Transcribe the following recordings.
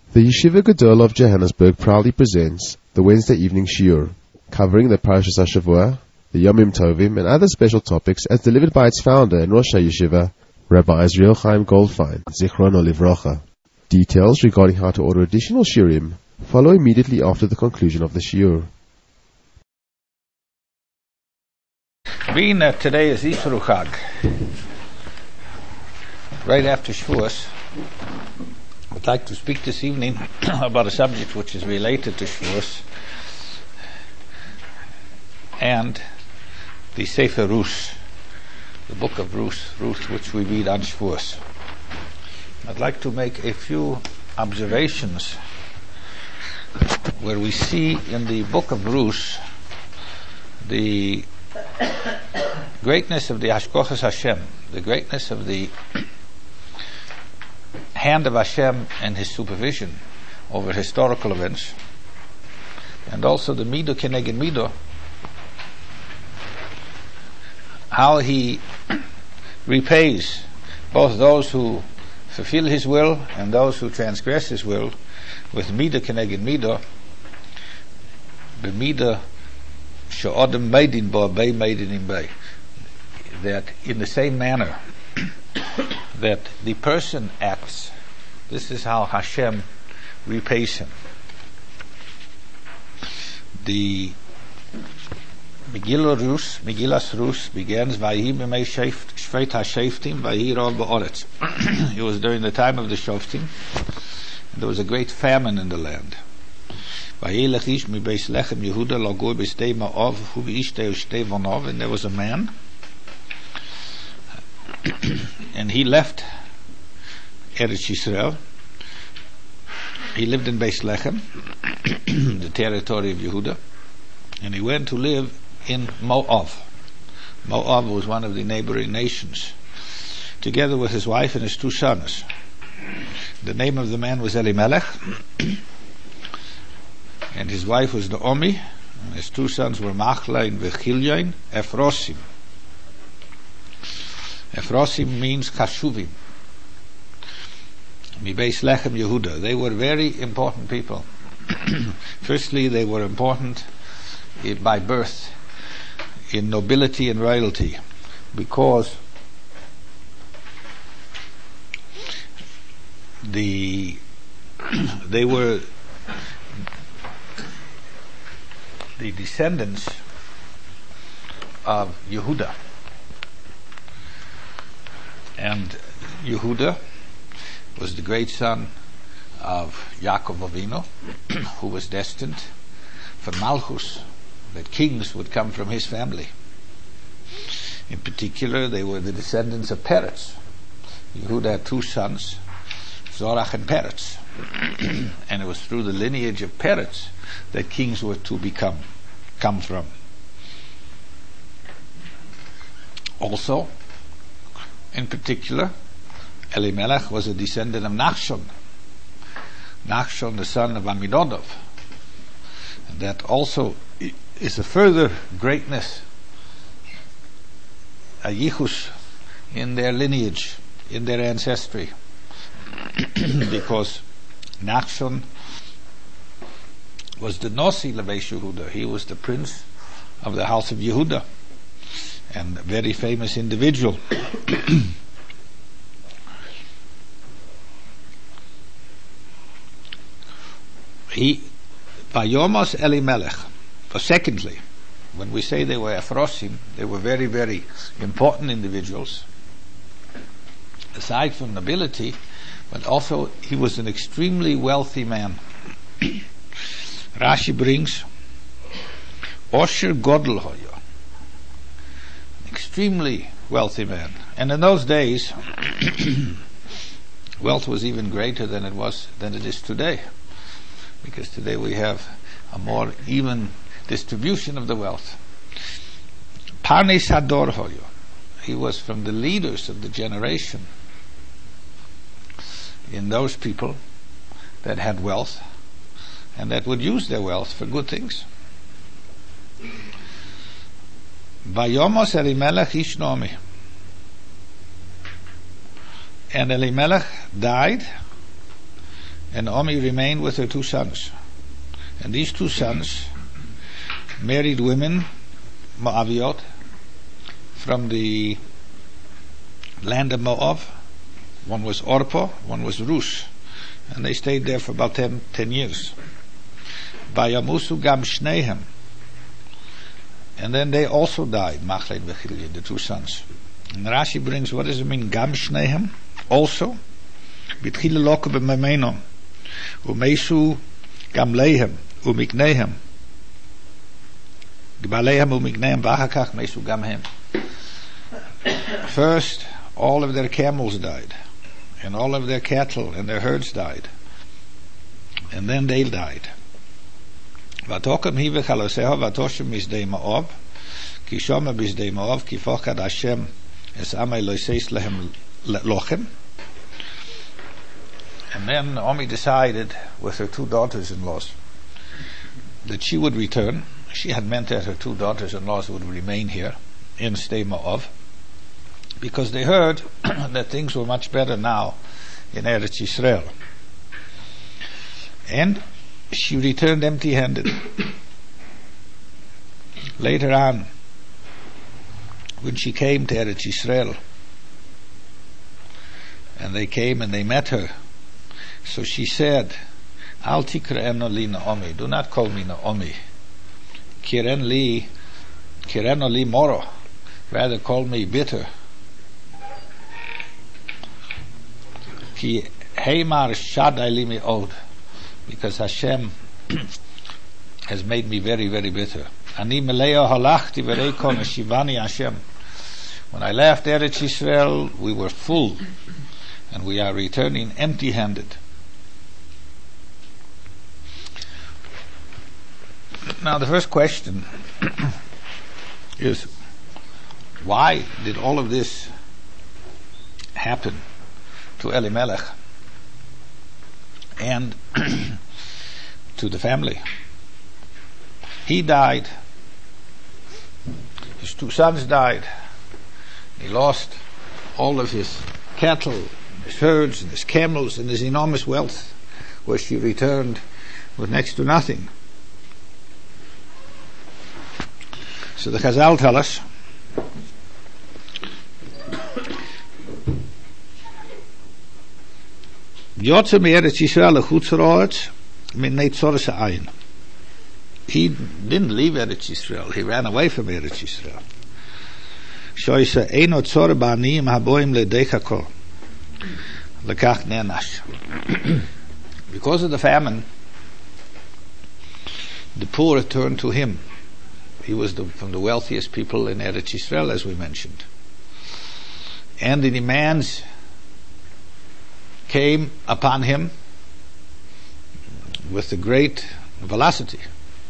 The Yeshiva Gedol of Johannesburg proudly presents the Wednesday evening shiur, covering the Parashas HaShavua, the Yomim Tovim, and other special topics as delivered by its founder and Rosh HaYeshiva, Rabbi Israel Chaim Goldfein, Zichrono Livrocha. Details regarding how to order additional shiurim follow immediately after the conclusion of the shiur. Being that today is Yisroel Chag, right after Shavuos, I'd like to speak this evening about a subject which is related to Shavuos and the Sefer Rus, the book of Ruth, which we read on Shavuos. I'd like to make a few observations where we see in the book of Ruth the greatness of the Hashkochas Hashem, the greatness of the hand of Hashem and His supervision over historical events, and also the Mido Keneged Mido, how He repays both those who fulfill His will and those who transgress His will with Mido Keneged Mido, b'Mido she'odem meidin bo bei meidin im bei, that in the same manner that the person acts, this is how Hashem repays him. The Megillas Rus begins Vayi b'mei shveit hasheftim Vayi rol ba'oretz. It was during the time of the Shoftim, and there was a great famine in the land. Vayi lechish mi beis lechem Yehuda lo goi b'stei ma'ov hu v'ishtei ushtei vonov, and there was a man and he left Eretz Yisrael. He lived in Beis Lechem, the territory of Yehuda, and he went to live in Moab. Moab was one of the neighboring nations, together with his wife and his two sons. The name of the man was Elimelech, and his wife was Naomi, and his two sons were Machlai and Chilyon, Ephrosim. Ephrosim means Chashuvim. Mi Beis Lechem Yehuda. They were very important people. Firstly, they were important by birth, in nobility and royalty, because they were the descendants of Yehuda. And Yehuda was the great son of Yaakov Avinu, who was destined for Malchus, that kings would come from his family. In particular, they were the descendants of Peretz. Yehuda had two sons, Zorach and Peretz. And it was through the lineage of Peretz that kings were to come from. Also, in particular, Elimelech was a descendant of Nachshon, the son of Amminadab. And that also is a further greatness, a yichus in their lineage, in their ancestry, because Nachshon was the Nosi Lebeis Yehuda. He was the prince of the house of Yehuda, and a very famous individual. Vayomos Elimelech. Secondly, when we say they were Ephrosim, they were very, very important individuals, aside from nobility, but also he was an extremely wealthy man. Rashi brings Osher Godel Hoyo, extremely wealthy man. And in those days, wealth was even greater than it is today, because today we have a more even distribution of the wealth. Parnes Hador Hoyo, he was from the leaders of the generation in those people that had wealth and that would use their wealth for good things. Vayomos Elimelech ish Naomi. And Elimelech died and Naomi remained with her 2 sons. And these 2 sons married women, Moaviot, from the land of Moab. One was Orpah, one was Ruth. And they stayed there for about 10 years. Vayamusu gam shnehem. And then they also died, Machled v'Chilya, the 2 sons. And Rashi brings, what does it mean, gam shnehem? Also, bitchile loke b'memeno, umesu gam lehem, umiknehem. Gbalehem umiknehem, v'achakach mesu gam hem. First, all of their camels died, and all of their cattle and their herds died, and then they died. Vatokem hi v'chaloseho vatoshem misdei Moab, ki shoma bisdei Moab, ki fochad Hashem es amay loiseis lehem lochem. And then Naomi decided with her 2 daughters-in-laws that she would return. She had meant that her 2 daughters-in-laws would remain here in Sdei Moab, because they heard that things were much better now in Eretz Yisrael. And she returned empty-handed. Later on, when she came to Eretz Yisrael, and they came and they met her, so she said, Al tikra'eno li Naomi, do not call me Naomi. Kireno li moro, rather call me bitter. Ki heimar shadai li me'od, because Hashem has made me very, very bitter. Ani meleo halachti v'reikon shivani Hashem. When I left Eretz Yisrael, we were full, and we are returning empty-handed. Now the first question is, why did all of this happen to Elimelech and to the family? He died, his 2 sons died, he lost all of his cattle, his herds and his camels and his enormous wealth, where she returned with next to nothing. So the Chazal tell us Yotze me'eretz Yisrael lechutz ha'aretz minei tzoros ha'ayin. He didn't leave Eretz Yisrael, he ran away from Eretz Yisrael. Shoyse eino tzor ba'aniyim haboim le'dei kol lekach ne'anash. Because of the famine, the poor turned to him. He was from the wealthiest people in Eretz Yisrael, as we mentioned. And the demands came upon him with the great velocity.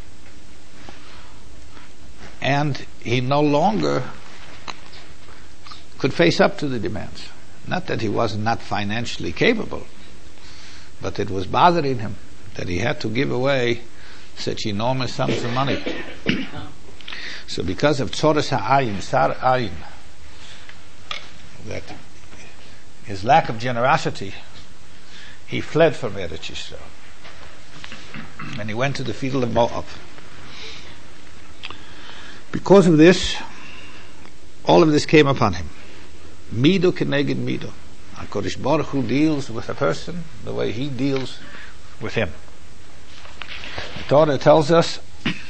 And he no longer could face up to the demands. Not that he was not financially capable, but it was bothering him that he had to give away such enormous sums of money. So because of tzoros ha'ayin, sar ayin, that his lack of generosity, he fled from Eretz Yisrael. And he went to the field of Moab. Because of this, all of this came upon him. Mido keneged mido. HaKadosh Baruch Hu deals with a person the way he deals with him. The Torah tells us,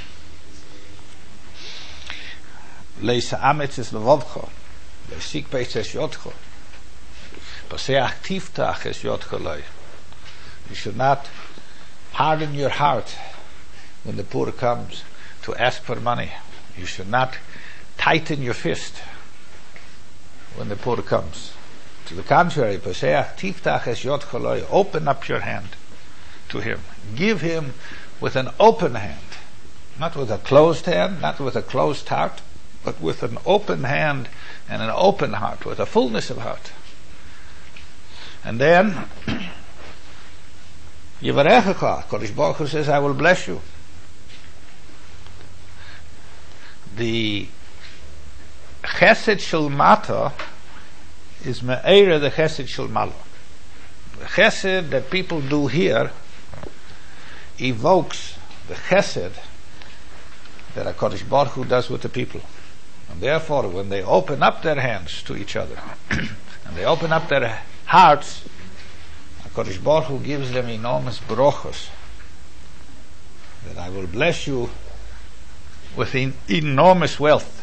Leisa'ametz es levavcho, leisik beis es yotcho, paseach tiftach es yotcho loi. You should not harden your heart when the poor comes to ask for money. You should not tighten your fist when the poor comes. To the contrary, paseach tiftach es yotcho loi. Open up your hand to him. Give him with an open hand, not with a closed hand, not with a closed heart, but with an open hand and an open heart, with a fullness of heart. And then, Yivarechecha, Kodesh Baruch Hu says, I will bless you. The Chesed Shel Mata is Me'era the Chesed Shel Malo. chesed that people do here evokes the chesed that HaKadosh Baruch Hu does with the people. And therefore, when they open up their hands to each other, and they open up their hearts, HaKadosh Baruch Hu gives them enormous brochos, that I will bless you with enormous wealth.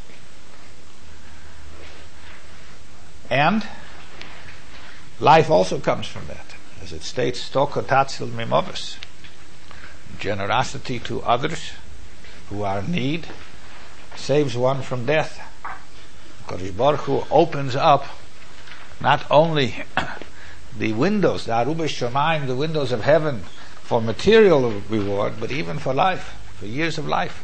And life also comes from that. As it states, Stoko Tatzil Mimovis. Generosity to others who are in need saves one from death. Kodesh Baruch Hu opens up not only the windows, the Aruba Shomayim, the windows of heaven, for material reward, but even for life, for years of life.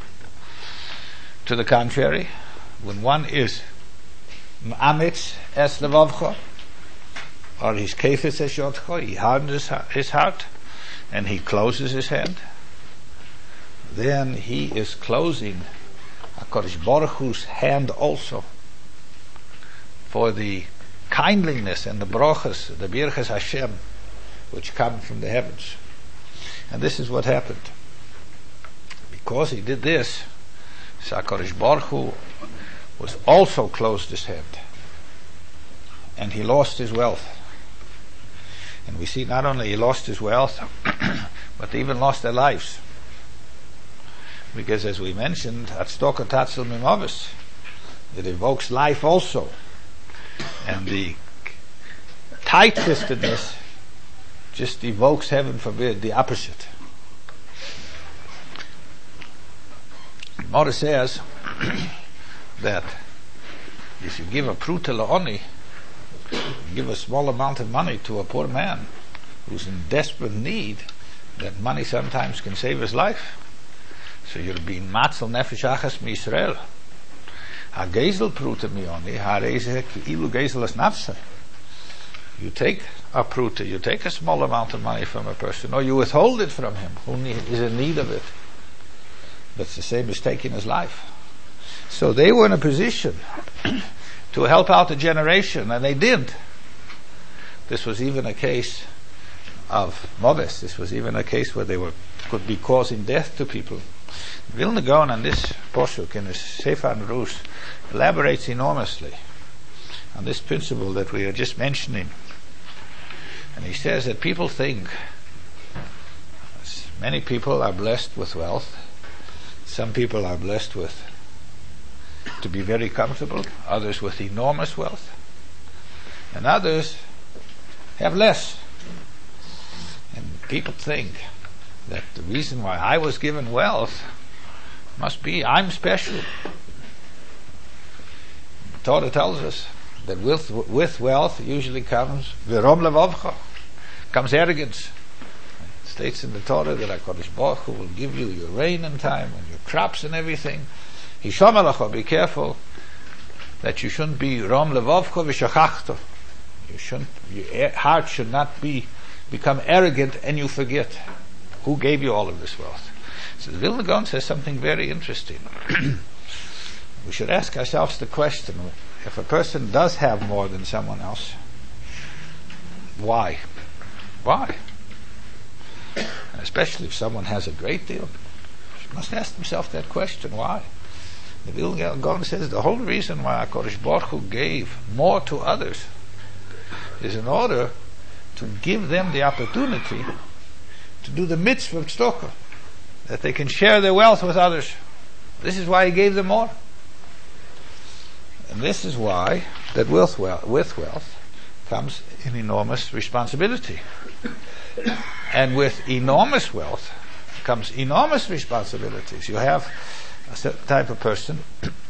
To the contrary, when one is Amitz es levavcho, or his kefis es yotcho, he hardens his heart, and he closes his hand, then he is closing HaKadosh Baruch Hu's hand also for the kindliness and the brochas, the birchas Hashem, which come from the heavens. And this is what happened. Because he did this, HaKadosh Baruch Hu was also closed his hand, and he lost his wealth. And we see not only he lost his wealth, but they even lost their lives. Because as we mentioned, Atzdoko Tatzel Mimovis, it evokes life also. And the tight-fistedness just evokes, heaven forbid, the opposite. Mora says that if you give a pruta la'oni, give a small amount of money to a poor man who's in desperate need, that money sometimes can save his life. So you're being matzel nefesh achas mi Yisrael. Ha gezel pruta mioni, ha reise ilu gezel as nafse. You take a pruta, you take a small amount of money from a person, or you withhold it from him who is in need of it. That's the same as taking his life. So they were in a position to help out the generation, and they did. This was even a case of Moves. This was even a case where they could be causing death to people. Vilna Gaon on this posuk in his Sefer Nerush elaborates enormously on this principle that we are just mentioning. And he says that people think, many people are blessed with wealth, some people are blessed with to be very comfortable, others with enormous wealth, and others have less. And people think that the reason why I was given wealth must be I'm special. The Torah tells us that with wealth usually comes v'rom levavcha, comes arrogance. It states in the Torah that HaKadosh Baruch Hu will give you your rain in time and your crops and everything. Hishamalacha, be careful that you shouldn't be rom levavcha v'shachachto. Your heart should not become arrogant and you forget who gave you all of this wealth. So the Vilna Gaon says something very interesting. We should ask ourselves the question, if a person does have more than someone else, why? Why? And especially if someone has a great deal, you must ask himself that question, why? The Vilna Gaon says the whole reason why HaKadosh Baruch Hu gave more to others is in order to give them the opportunity to do the mitzvah of tzedakah, that they can share their wealth with others. This is why he gave them more. And this is why that with wealth comes an enormous responsibility. And with enormous wealth comes enormous responsibilities. You have a certain type of person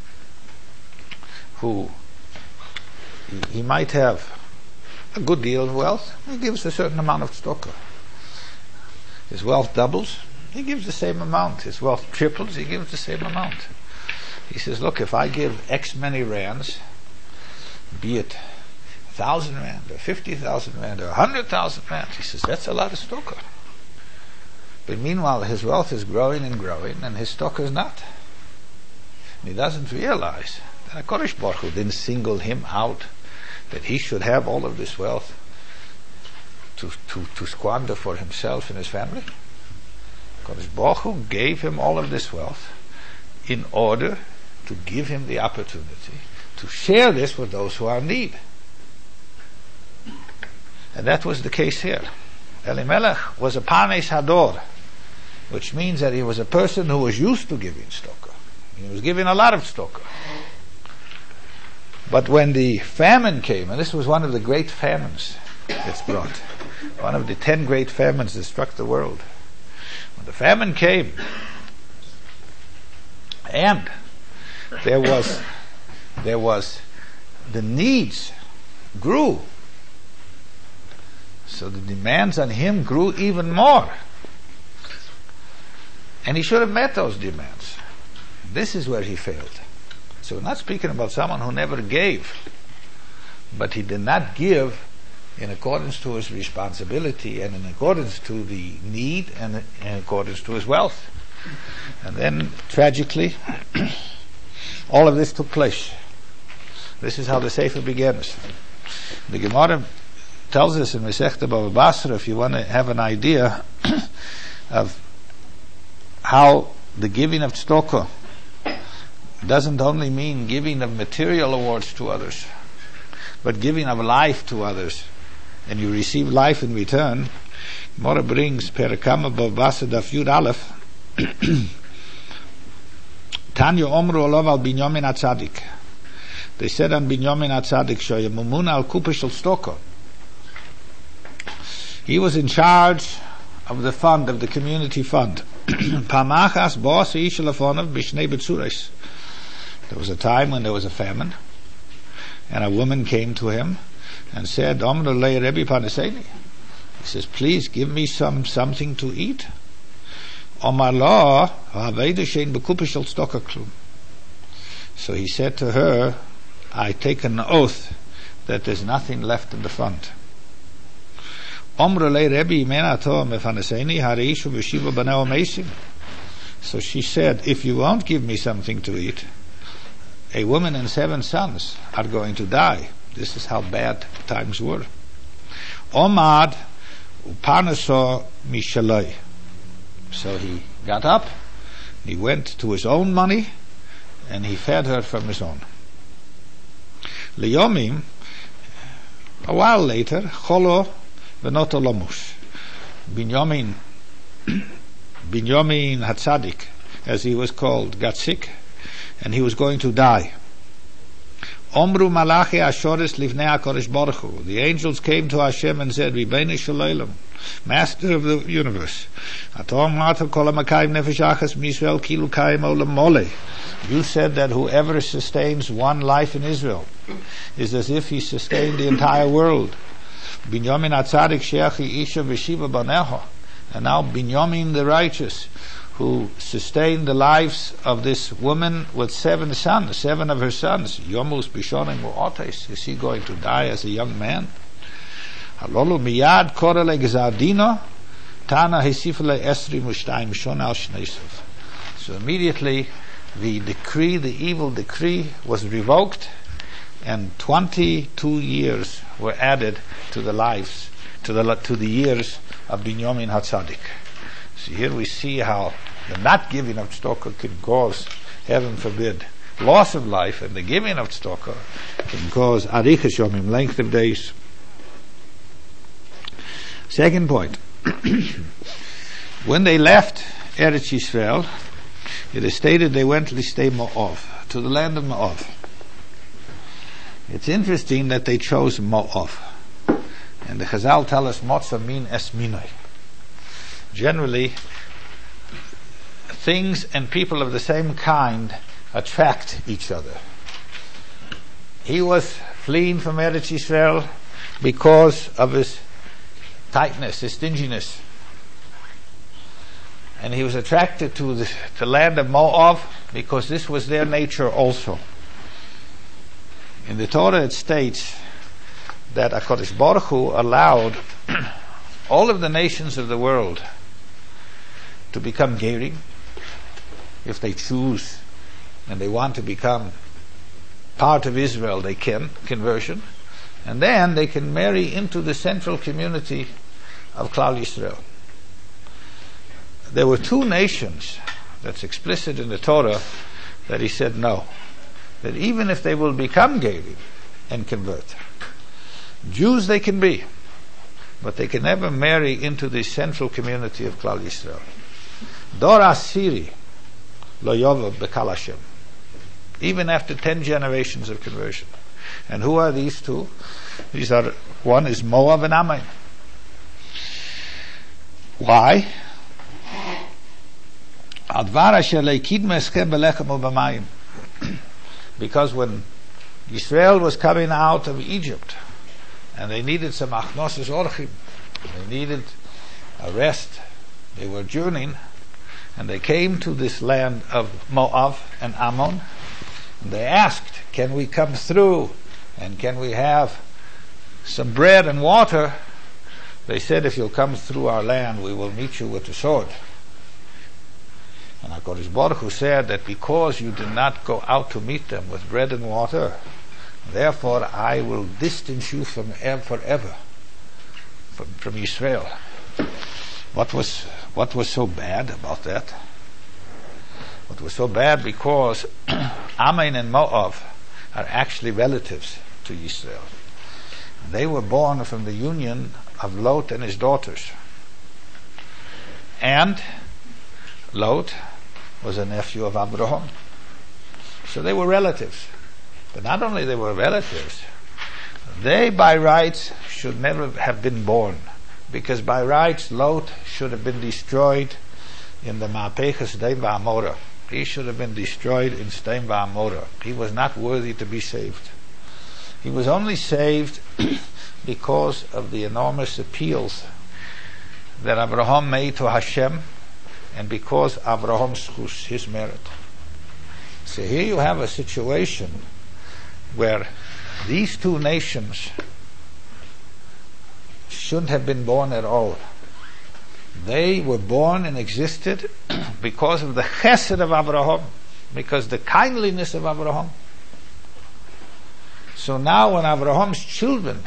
who he might have a good deal of wealth, he gives a certain amount of tzedakah. His wealth doubles, he gives the same amount. His wealth triples, he gives the same amount. He says, look, if I give X many rands, be it 1,000 rand, or 50,000 rand, or 100,000 rand, he says, that's a lot of tzedakah. But meanwhile, his wealth is growing and growing, and his tzedakah is not. And he doesn't realize that HaKadosh Baruch Hu didn't single him out, that he should have all of this wealth to squander for himself and his family. Kodesh Baruch Hu gave him all of this wealth in order to give him the opportunity to share this with those who are in need. And that was the case here. Elimelech was a Panes Hador, which means that he was a person who was used to giving tzedakah. He was giving a lot of tzedakah. But when the famine came, and this was one of the great famines that's brought, one of the 10 great famines that struck the world. When the famine came, and there was the needs grew, so the demands on him grew even more, and he should have met those demands. This is where he failed. So we're not speaking about someone who never gave, but he did not give in accordance to his responsibility and in accordance to the need and in accordance to his wealth. And then, tragically, all of this took place. This is how the Sefer begins. The Gemara tells us in Masechta Bava Basra, if you want to have an idea of how the giving of tzedakah doesn't only mean giving of material awards to others, but giving of life to others, and you receive life in return. Gemara brings Perakama Bava Basra Daf Yud Aleph. Tanya Omru Olav al Binyamin HaTzadik. They said on Binyamin HaTzadik, Shoya Mumuna al Kupa Shel Tzedakah. He was in charge of the fund, of the community fund. Pamachas Bos Ish Lefonav Bishnei Betzures. There was a time when there was a famine, and a woman came to him and said, Omru Lei Rebbe Paneseni. He says, please give me something to eat. Omar lo, Havedu Shein Bekupa Shel Tzedakah Klum. So he said to her, I take an oath that there's nothing left in the fund. So she said, if you won't give me something to eat, a woman and 7 sons are going to die. This is how bad times were. Omad upanaso mishalai. So he got up, he went to his own money, and he fed her from his own. Liyomim, a while later, Cholo v'notolomus. Binyamin HaTzadik, as he was called, got sick, and he was going to die. Omru Malachi Ashoris Livnei HaKodesh Baruch Hu. The angels came to Hashem and said, Ribeinu Shalom, Master of the universe, you said that whoever sustains one life in Israel is as if he sustained the entire world. Binyamin HaTzadik Sheachi Isha V'Shiva Baneho. And now Binyamin the righteous, who sustained the lives of this woman with 7 sons, 7 of her sons. Yomus Bishonim Mu'otes. Is he going to die as a young man? Halolu miyad korele gzardino tana hisifle esri mushtaim shon al shneisov. So immediately the evil decree was revoked, and 22 years were added to the lives, to the years of Binyamin HaTzadik. So here we see how the not giving of tzedakah can cause, heaven forbid, loss of life, and the giving of tzedakah can cause arichas yomim, length of days. Second point. When they left Eretz Yisrael, it is stated they went Listei Mo'ov, to the land of Mo'ov. It's interesting that they chose Mo'ov. And the Chazal tell us Motza min esminoi. Generally, things and people of the same kind attract each other. He was fleeing from Eretz Yisrael because of his tightness, his stinginess. And he was attracted to the land of Moab because this was their nature also. In the Torah it states that HaKadosh Baruch Hu allowed all of the nations of the world to become Gerim, if they choose and they want to become part of Israel, they can, conversion, and then they can marry into the central community of Klal Yisrael. There were two nations, that's explicit in the Torah, that he said no. That even if they will become Gerim and convert, Jews they can be, but they can never marry into the central community of Klal Yisrael. Dor Asiri lo yovav b'Kal Hashem. Even after 10 generations of conversion. And who are these two? These are, one is Moab and Ammon. Why? Because when Israel was coming out of Egypt and they needed some achnosis orchim, they needed a rest, they were journeying, and they came to this land of Moab and Ammon, and they asked, can we come through and can we have some bread and water? They said, if you'll come through our land, we will meet you with the sword. And HaKadosh Baruch Hu said that because you did not go out to meet them with bread and water, therefore I will distance you from forever from Israel. What was so bad about that? What was so bad because Ammon and Moab are actually relatives to Israel. They were born from the union of Lot and his daughters. And Lot was a nephew of Abraham. So they were relatives. But not only they were relatives, they by rights should never have been born. Because by rights Lot should have been destroyed in the Ma'apech Sdom VaAmorah. He should have been destroyed in Sdom VaAmorah. He was not worthy to be saved. He was only saved because of the enormous appeals that Abraham made to Hashem, and because Abraham's his merit. So here you have a situation where these two nations shouldn't have been born at all. They were born and existed because of the chesed of Abraham, because the kindliness of Abraham. So now when Abraham's children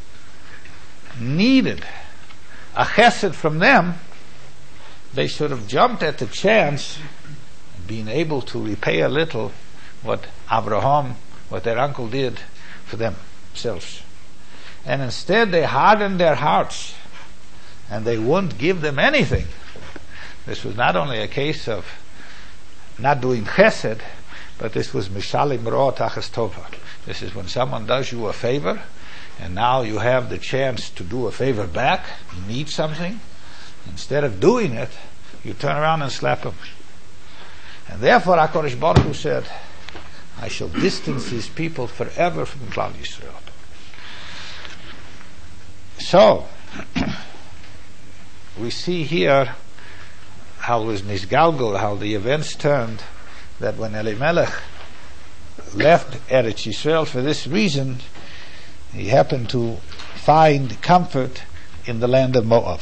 needed a chesed from them, they should have jumped at the chance, being able to repay a little what their uncle did for themselves. And instead they hardened their hearts and they wouldn't give them anything. This was not only a case of not doing chesed, but this was mishalim ro tachas tova. This is when someone does you a favor and now you have the chance to do a favor back, you need something. Instead of doing it, you turn around and slap him. And therefore HaKadosh Baruch Hu said, I shall distance these people forever from Klal Yisrael. So, we see here how it was Nisgalgul, how the events turned, that when Elimelech left Eretz Yisrael for this reason, he happened to find comfort in the land of Moab.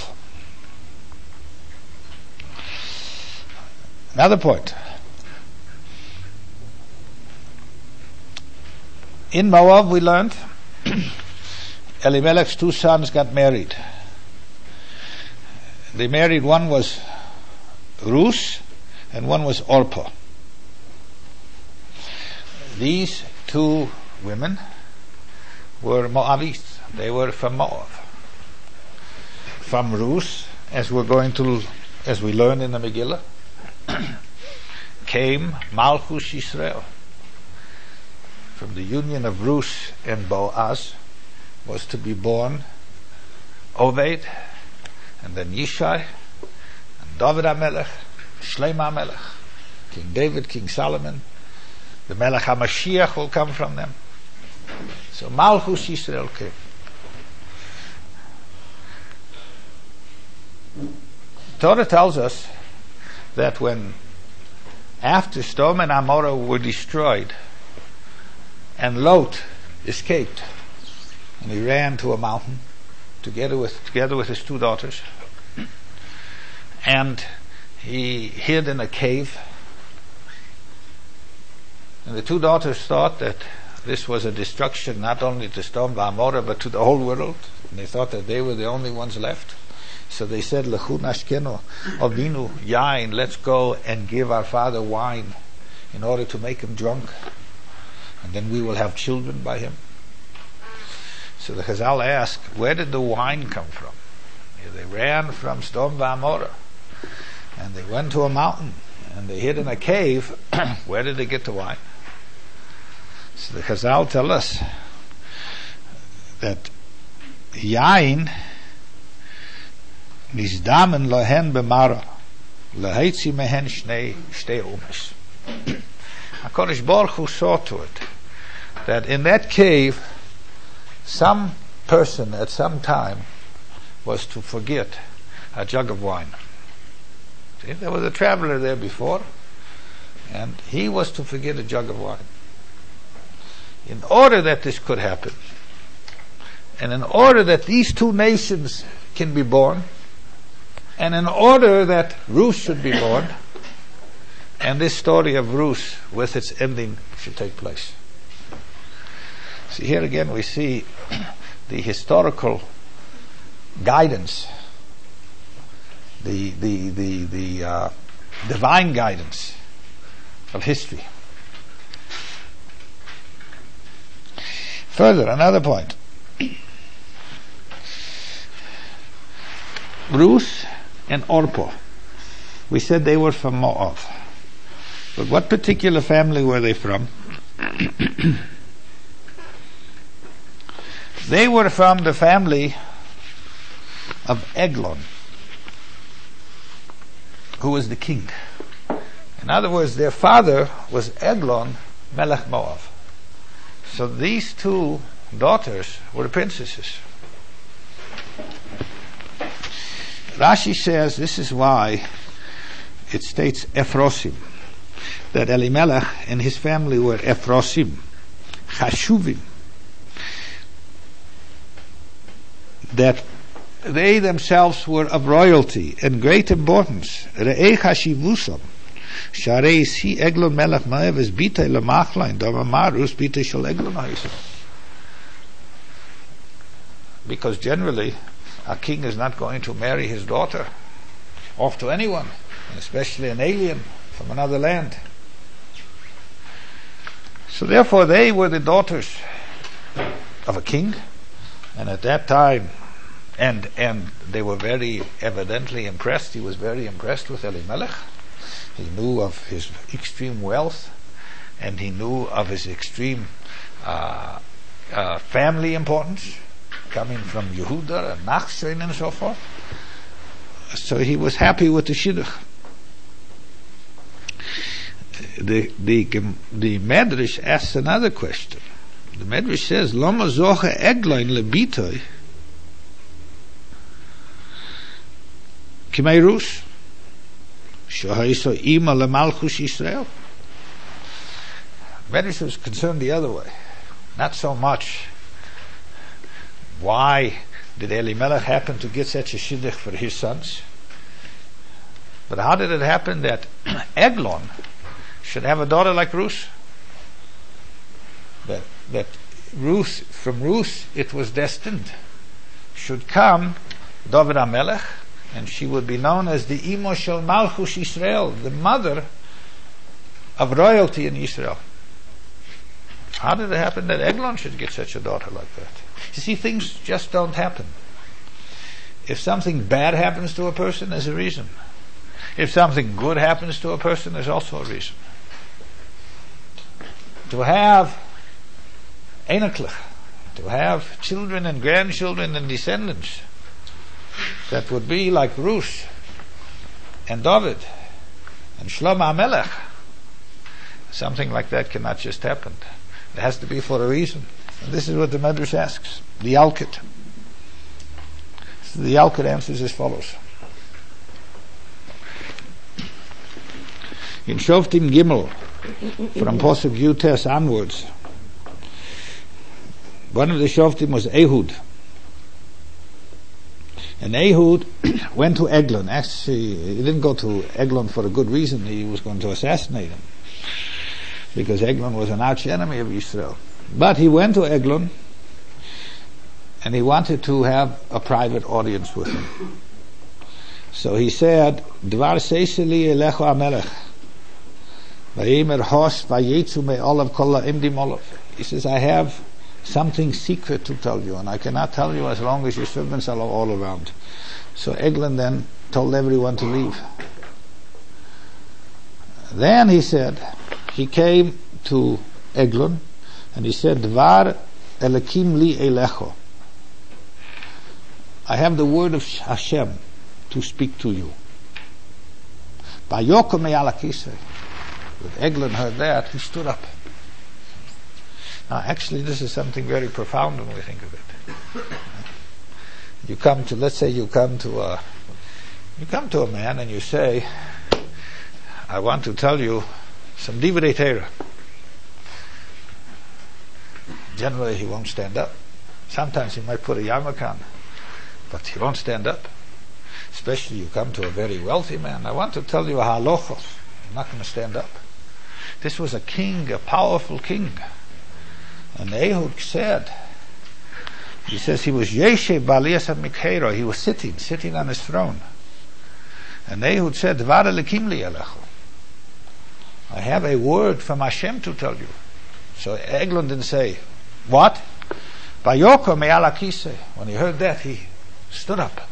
Another point. In Moab we learned Elimelech's two sons got married. They married, one was Rus and one was Orpah. These two women were Moabites. They were from Moab. From Rus, as we learn in the Megillah, came Malchus Yisrael. From the union of Rus and Boaz was to be born Oved, and then Yishai, and David HaMelech, Shlomo HaMelech, King David, King Solomon. The Melech HaMashiach will come from them. So Malchus Yisrael came. Torah tells us that when after Sodom and Amorah were destroyed and Lot escaped and he ran to a mountain together with his two daughters, and he hid in a cave, and the two daughters thought that this was a destruction not only to Sodom and Amorah but to the whole world, and they thought that they were the only ones left, So they said, Lechu nashkenu Avinu yain, let's go and give our father wine in order to make him drunk, and then we will have children by him. So the Chazal ask, where did the wine come from? They ran from Sodom v'Amorah, and they went to a mountain, and they hid in a cave. Where did they get the wine? So the Chazal tell us that yain nizdamen lohen b'mara leheitzi mehen shtei umes. HaKadosh Baruch Hu saw to it that in that cave some person at some time was to forget a jug of wine. See, there was a traveler there before, and he was to forget a jug of wine. In order that this could happen, and in order that these two nations can be born, and in order that Ruth should be born, and this story of Ruth with its ending should take place. See, here again we see the historical guidance, the divine guidance of history. Further, another point. Ruth and Orpah, we said they were from Moab. But what particular family were they from? They were from the family of Eglon, who was the king. In other words, their father was Eglon, Melech Moab. So these two daughters were princesses. Rashi says this is why it states Ephrosim, that Elimelech and his family were Ephrosim, Chashuvim, that they themselves were of royalty and great importance. Re'ei chashivusam, sharei si Eglon melech Moab es bitei lemachlein, damar Rus bitei shel Eglon ha'israel. Because generally, a king is not going to marry his daughter off to anyone, especially an alien from another land. So therefore they were the daughters of a king, and at that time, and they were very evidently impressed. He was very impressed with Elimelech. He knew of his extreme wealth, and he knew of his extreme family importance, coming from Yehuda and Nachshon and so forth. So he was happy with the shidduch. The Medrash asks another question. The Medrash says, Lama zoche eglein lebitoi kimei Rus shohaiso ima lemalchus Yisrael. Medrash was concerned the other way. Not so much why did Elimelech happen to get such a shidduch for his sons, but how did it happen that Eglon should have a daughter like Ruth? That Ruth, from Ruth it was destined, should come David HaMelech, and she would be known as the Imo Shel Malchus Yisrael, the mother of royalty in Israel. How did it happen that Eglon should get such a daughter like that? You see, things just don't happen. If something bad happens to a person, there's a reason. If something good happens to a person, there's also a reason. To have Einaklich, to have children and grandchildren and descendants that would be like Ruth and David and Shlomo HaMelech, something like that cannot just happen. It has to be for a reason. And this is what the Medrash asks, the Yalkut. So the Yalkut answers as follows. In Shoftim Gimel, from Posuk Yutes onwards, one of the Shoftim was Ehud. And Ehud went to Eglon. Actually, he didn't go to Eglon for a good reason. He was going to assassinate him, because Eglon was an arch enemy of Israel. But he went to Eglon, and he wanted to have a private audience with him. So he said, Dvar seiseli elecho amelech. Vayimer hos vayetzu me'olav kol ha'imdim olav. He says, I have something secret to tell you, and I cannot tell you as long as your servants are all around. So Eglon then told everyone to leave. Then he said, he came to Eglon, and he said, Dvar elekim li elecho. I have the word of Hashem to speak to you. Vayoko me'al hakisei. When Eglon heard that, he stood up. Now, actually, this is something very profound when we think of it. You come to, let's say, you come to a man and you say, I want to tell you some divrei Torah. Generally, he won't stand up. Sometimes he might put a yarmulke on, but he won't stand up. Especially, you come to a very wealthy man. I want to tell you a halacha. I'm not going to stand up. This was a king, a powerful king. And Ehud said, he says he was Yeshev Balias Mikheiro. He was sitting on his throne. And Ehud said, Dvar elekim li elecho. I have a word from Hashem to tell you. So Eglon didn't say, what? Vayoko me'al hakisei. When he heard that, he stood up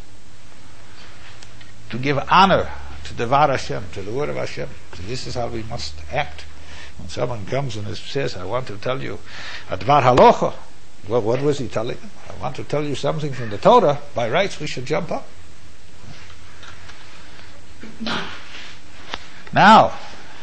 to give honor to Dvar Hashem, to the word of Hashem. So this is how we must act. When someone comes and says, I want to tell you a Dvar Halacha, well, what was he telling him? I want to tell you something from the Torah. By rights, we should jump up. Now,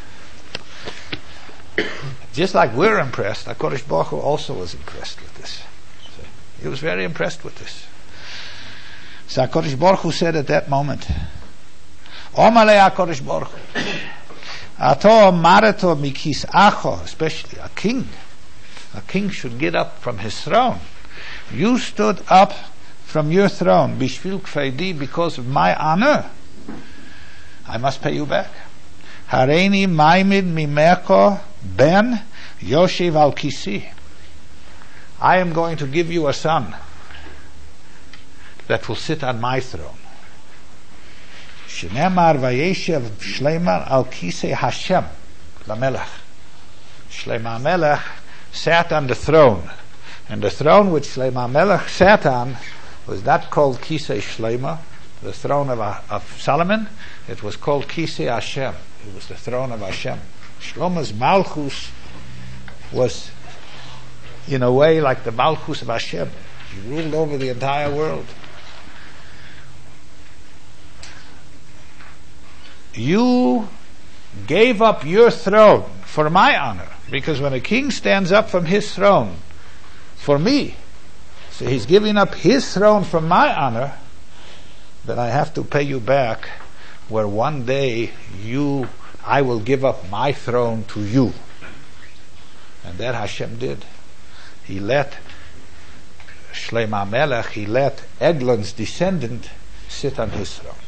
just like we're impressed, HaKadosh Baruch Hu also was impressed with this. So he was very impressed with this. So HaKadosh Baruch Hu said at that moment, Omalei HaKadosh Baruch Hu, Ato marato mikis acho, especially a king. A king should get up from his throne. You stood up from your throne, bishvil kfeidi, because of my honor. I must pay you back. Hareini maimid mimeko ben yoshev al kisi. I am going to give you a son that will sit on my throne. Shneimar vayeshev Shleiman al kisei Hashem lamelech. Shleiman Melech sat on the throne, and the throne which Shleiman Melech sat on was not called Kisei Shleima, the throne of Solomon. It was called Kisei Hashem. It was the throne of Hashem. Shlomo's Malchus was, in a way, like the Malchus of Hashem. He ruled over the entire world. You gave up your throne for my honor, because when a king stands up from his throne for me, so he's giving up his throne for my honor, then I have to pay you back, where one day I will give up my throne to you. And that Hashem did. He let Shleiman Melech, he let Eglon's descendant sit on his throne.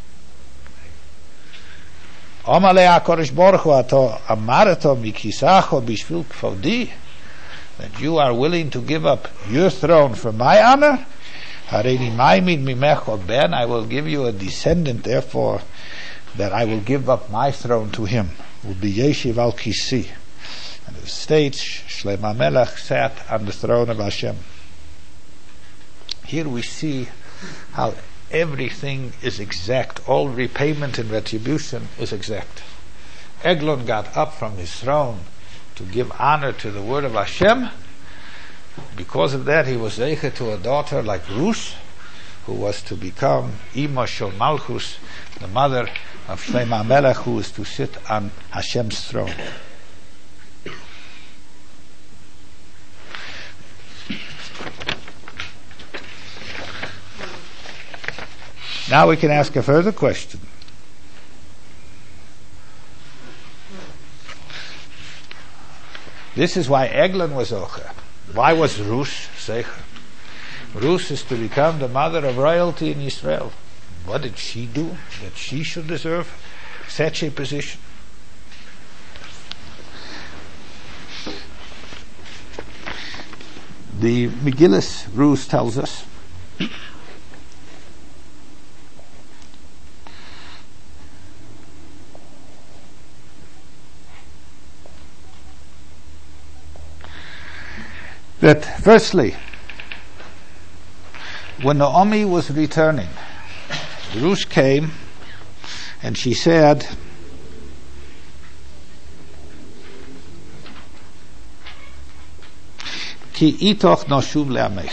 Omalei HaKadosh Baruch Hu ato amarato mikisacho bishvil kfodi, that you are willing to give up your throne for my honor. Hareini maimid mimecho ben, I will give you a descendant, therefore that I will give up my throne to him. Will be Yeshiv al Kisi. And it states, Shleiman Melech sat on the throne of Hashem. Here we see how everything is exact. All repayment and retribution is exact. Eglon got up from his throne to give honor to the word of Hashem. Because of that, he was zeicher to a daughter like Rus, who was to become Ima Shel Malchus, the mother of Shleiman Melech, who is to sit on Hashem's throne. Now we can ask a further question. This is why Eglon was Ocher. Why was Rus Zeicher? Rus is to become the mother of royalty in Israel. What did she do that she should deserve such a position? The Megillus Rus tells us that firstly, when Naomi was returning, Ruth came and she said, Ki itoch noshuv le'amech.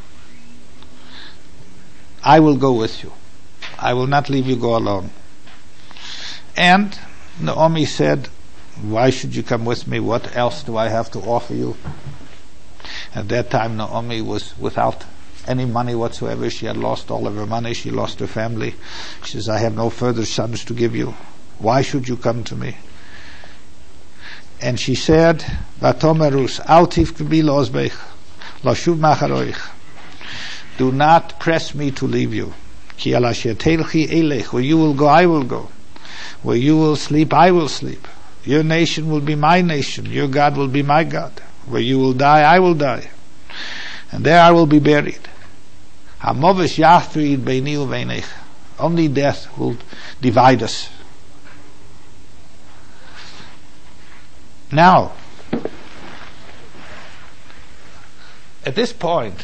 I will go with you. I will not leave you go alone. And Naomi said, why should you come with me? What else do I have to offer you? At that time, Naomi was without any money whatsoever. She had lost all of her money. She lost her family. She says, I have no further sons to give you. Why should you come to me? And she said, Vatomerus, al tifkbi lozbech, lashuv macharoich. Do not press me to leave you. Ki al asher telchi elech. Where you will go, I will go. Where you will sleep, I will sleep. Your nation will be my nation. Your God will be my God. Where you will die, I will die. And there I will be buried. Hamovish yachtrid beini uveinech. Only death will divide us. Now, at this point,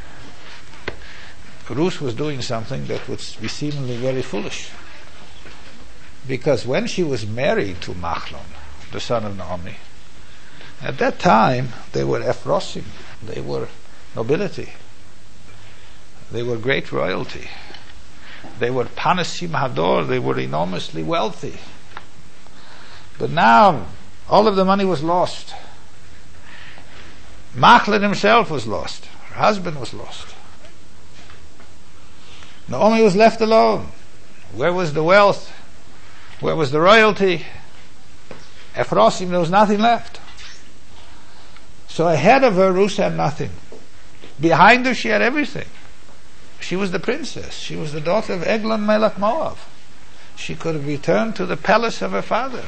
Ruth was doing something that would be seemingly very foolish. Because when she was married to Machlon, the son of Naomi, at that time they were Ephrosim, they were nobility, they were great royalty, they were Panasim Hador, they were enormously wealthy. But now all of the money was lost. Machlon himself was lost, her husband was lost. Naomi was left alone. Where was the wealth? Where was the royalty? Ephrosim, there was nothing left. So ahead of her, Ruth had nothing. Behind her, she had everything. She was the princess. She was the daughter of Eglon Melech Moab. She could have returned to the palace of her father.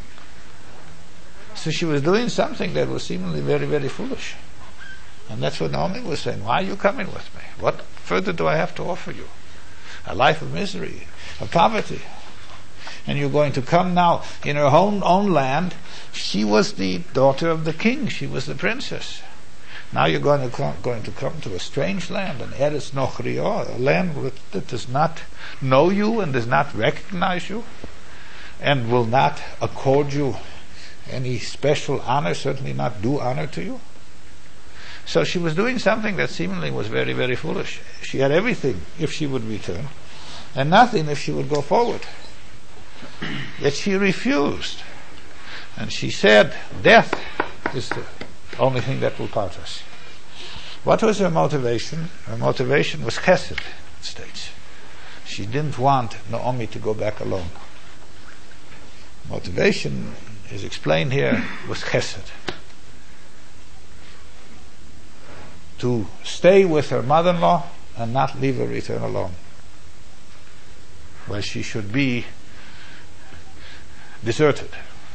So she was doing something that was seemingly very, very foolish. And that's what Naomi was saying. Why are you coming with me? What further do I have to offer you? A life of misery, of poverty. And you're going to come now in her own land. She was the daughter of the king. She was the princess. Now you're going to come to a strange land, an Eretz Nochriah, a land that does not know you and does not recognize you and will not accord you any special honor, certainly not do honor to you. So she was doing something that seemingly was very, very foolish. She had everything if she would return, and nothing if she would go forward. Yet she refused. And she said, death is the only thing that will part us. What was her motivation? Her motivation was chesed, it states. She didn't want Naomi to go back alone. Motivation is explained here was chesed. To stay with her mother-in-law and not leave her return alone, where she should be deserted.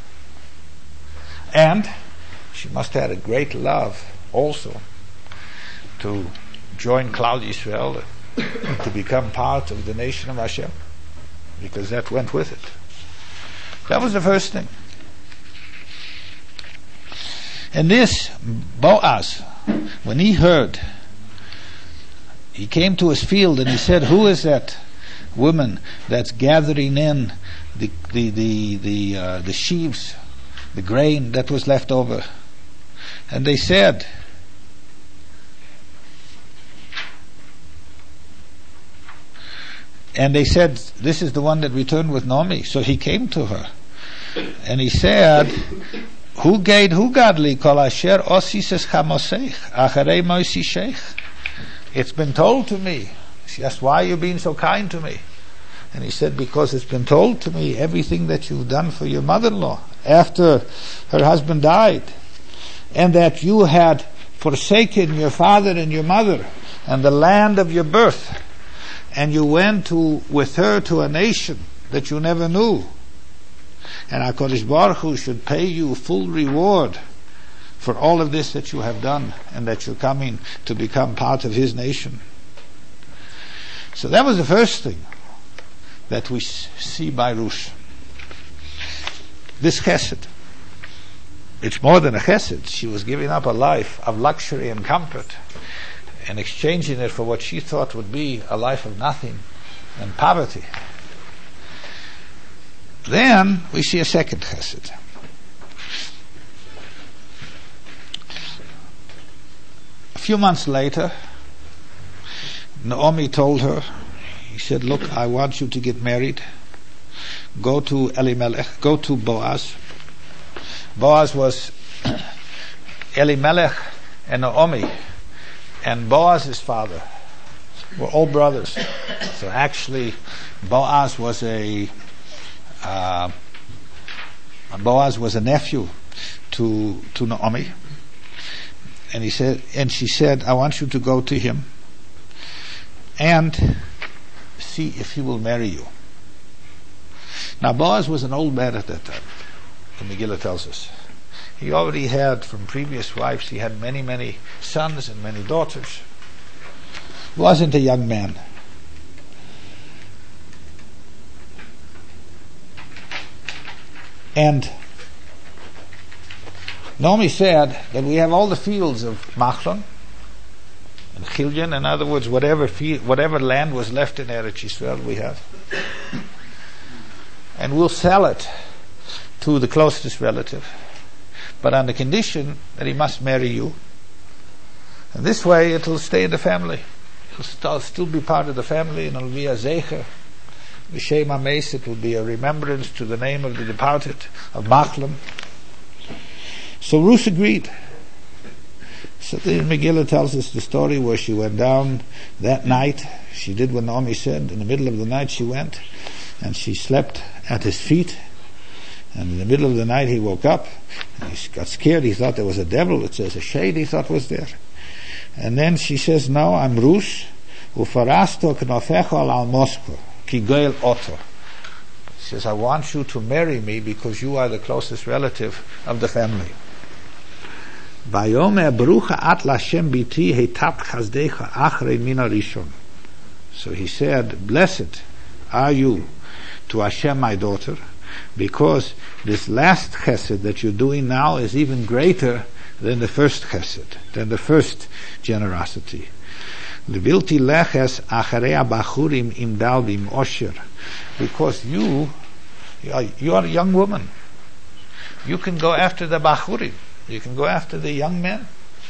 And she must have had a great love also to join Klal Yisrael and to become part of the nation of Hashem, because that went with it. That was the first thing. And this Boaz, when he heard, he came to his field and he said, who is that woman that's gathering in the sheaves, the grain that was left over? And they said, this is the one that returned with Naomi. So he came to her and he said, Hu gadli kol asher osises chamoseich acharei moisi sheich. It's been told to me. She asked, why are you being so kind to me? And he said, because it's been told to me everything that you've done for your mother-in-law after her husband died, and that you had forsaken your father and your mother and the land of your birth, and you went with her to a nation that you never knew. And HaKadosh Baruch Hu should pay you full reward for all of this that you have done, and that you're coming to become part of His nation. So that was the first thing that we see by Ruth. This chesed. it's more than a chesed. She was giving up a life of luxury and comfort and exchanging it for what she thought would be a life of nothing and poverty. Then we see a second chesed. A few months later, Naomi told her, he said, look, I want you to get married. Go to Elimelech, go to Boaz. Boaz was Elimelech and Naomi and Boaz's father were all brothers. So actually Boaz was a nephew to Naomi. And she said, I want you to go to him and see if he will marry you. Now Boaz was an old man at that time, the Megillah tells us. He already had, from previous wives, he had many, many sons and many daughters. Wasn't a young man. And Naomi said that we have all the fields of Machlon and Chilyon, in other words, whatever land was left in Eretz Yisrael we have. And we'll sell it to the closest relative, but on the condition that he must marry you. And this way it'll stay in the family. It'll still be part of the family, and it'll be a zecher. B'Shem HaMeis, it will be a remembrance to the name of the departed, of Machlon. So Ruth agreed. So the Megillah tells us the story where she went down that night. She did what Naomi said. In the middle of the night she went, and she slept at his feet. And in the middle of the night he woke up, and he got scared. He thought there was a devil. It says a shade he thought was there. And then she says, no, I'm Ruth. Ufarasto knofecho al Moscow, ki goel oto. She says, I want you to marry me because you are the closest relative of the family. Vayomer brucha at Lashem biti hetat chazdecha achrei min harishon. So he said, blessed are you to Hashem, my daughter, because this last chesed that you're doing now is even greater than the first chesed, than the first generosity. Levilti leches acharei bachurim im dalbim osher, because you are a young woman. You can go after the bachurim. You can go after the young men,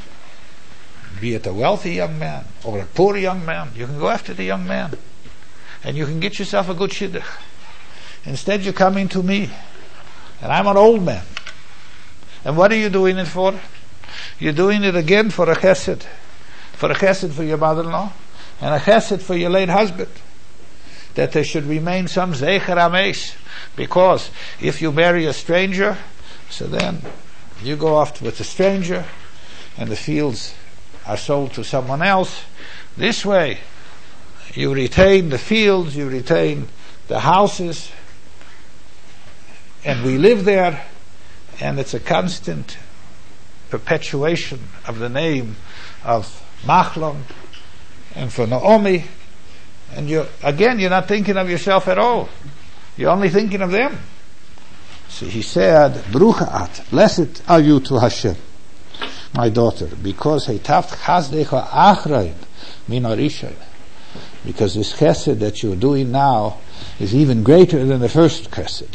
be it a wealthy young man or a poor young man. You can go after the young man, and you can get yourself a good shidduch. Instead, you're coming to me, and I'm an old man. And what are you doing it for? You're doing it again for a chesed for your mother-in-law, and a chesed for your late husband, that there should remain some zecher HaMeis. Because if you marry a stranger, so then you go off with a stranger, and the fields are sold to someone else. This way, you retain the fields, you retain the houses, and we live there, and it's a constant perpetuation of the name of Machlon and for Naomi. And you're not thinking of yourself at all. You're only thinking of them. So he said, Brucha at, blessed are you to Hashem, my daughter, because heitaft chazdecha achrain min harishon, because this chesed that you're doing now is even greater than the first chesed.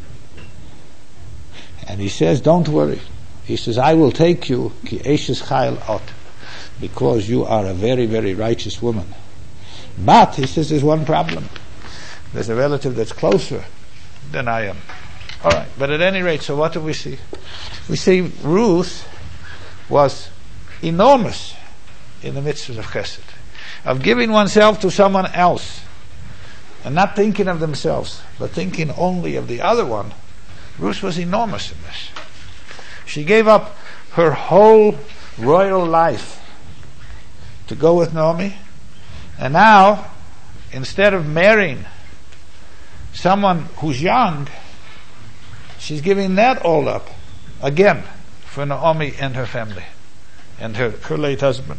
And he says, don't worry. He says, I will take you ki eshes chayil ot, because you are a very, very righteous woman. But he says, there's one problem. There's a relative that's closer than I am. All right, but at any rate, so what do we see? We see Ruth was enormous in the midst of chesed, of giving oneself to someone else, and not thinking of themselves, but thinking only of the other one. Ruth was enormous in this. She gave up her whole royal life to go with Naomi, and now, instead of marrying someone who's young, she's giving that all up again for Naomi and her family and her late husband.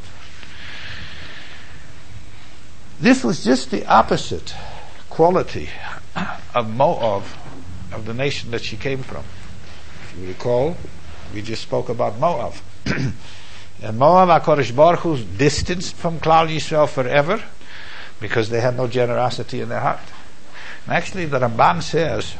This was just the opposite quality of Moab, of the nation that she came from. If you recall, We just spoke about Moab. And Moab, HaKadosh Baruch Hu distanced from Klal Yisrael forever because they had no generosity in their heart. And actually the Ramban says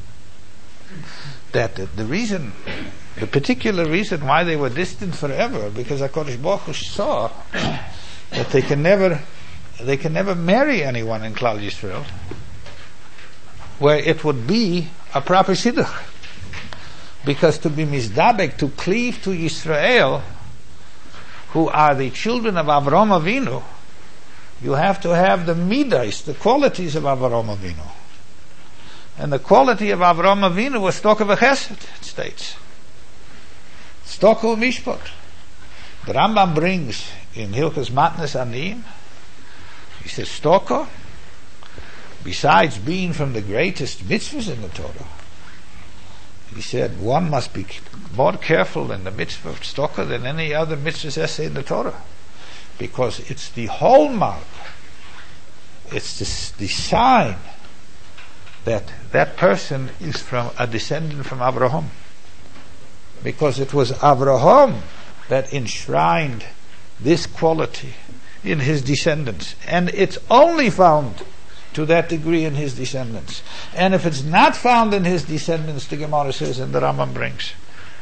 that the particular reason why they were distant forever, because HaKadosh Baruch Hu saw that they can never marry anyone in Klal Yisrael where it would be a proper shidduch. Because to be mizdabek, to cleave to Yisrael, who are the children of Avraham Avinu, you have to have the midas, the qualities of Avraham Avinu. And the quality of Avraham Avinu was Stoka v'chesed, it states. Stoka v'mishpat. The Rambam brings in Hilchos Matnas Aniyim, he says, Stoka, besides being from the greatest mitzvahs in the Torah, he said, one must be more careful in the mitzvah of Stoka than any other mitzvahs essay in the Torah. Because it's the hallmark, it's the sign that person is from a descendant from Avraham. Because it was Avraham that enshrined this quality in his descendants. And it's only found to that degree in his descendants. And if it's not found in his descendants, the Gemara says and the Rambam brings,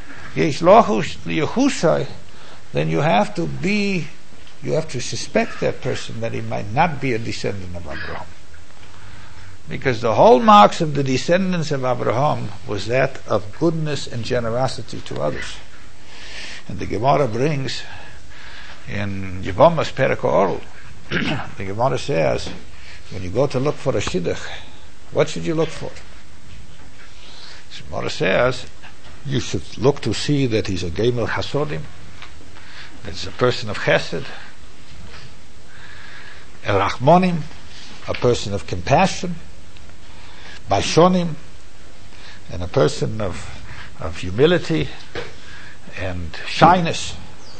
then you have to suspect that person that he might not be a descendant of Abraham. Because the hallmarks of the descendants of Abraham was that of goodness and generosity to others. And the Gemara brings in Yevamos Perek Orel, the Gemara says, when you go to look for a shidduch, what should you look for? The Gemara says, you should look to see that he's a Gemel Hasodim, that he's a person of Chesed, El Rachmonim, a person of compassion, Baishonim, and a person of humility and shyness.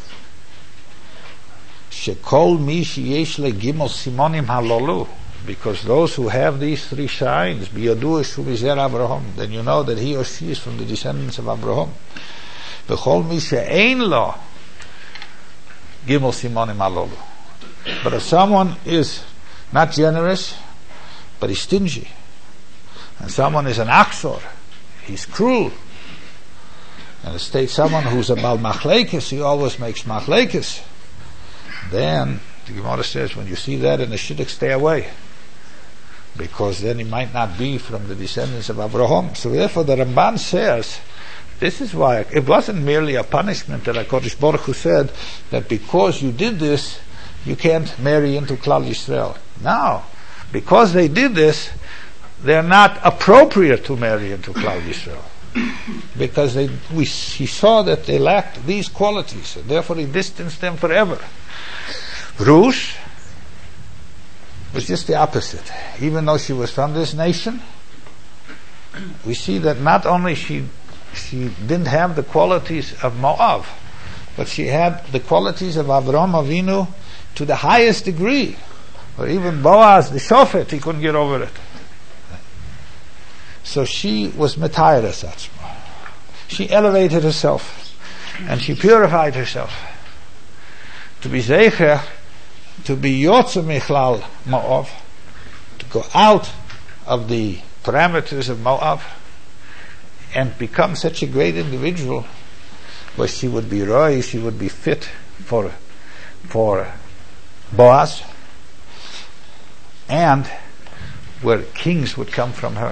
Shekol mi sheyesh le gimel simonim halolu, because those who have these three signs, biyadu shu mizer Avraham, then you know that he or she is from the descendants of Avraham. V'chol mi she'ein lo gimel simonim halolu. But if someone is not generous, but he's stingy, and someone is an achzor, he's cruel, and it states someone who's a bal machlekes, he always makes machlekes, then the Gemara says when you see that in a shidduch, stay away, because then he might not be from the descendants of Avraham. So therefore the Ramban says, this is why it wasn't merely a punishment that HaKadosh Baruch Hu said that because you did this, you can't marry into Klal Yisrael. Now, because they did this, they're not appropriate to marry into Klal Yisrael. Because he saw that they lacked these qualities, and therefore he distanced them forever. Ruth was just the opposite. Even though she was from this nation, we see that not only she didn't have the qualities of Moab, but she had the qualities of Avraham Avinu to the highest degree. Or even Boaz, the Shofet, he couldn't get over it. So she was Metayrus Atzma. She elevated herself, and she purified herself to be Zeicher, to be Yotze Michlal Moab, to go out of the parameters of Moab and become such a great individual where she would be Roy, she would be fit for Boaz, and where kings would come from her.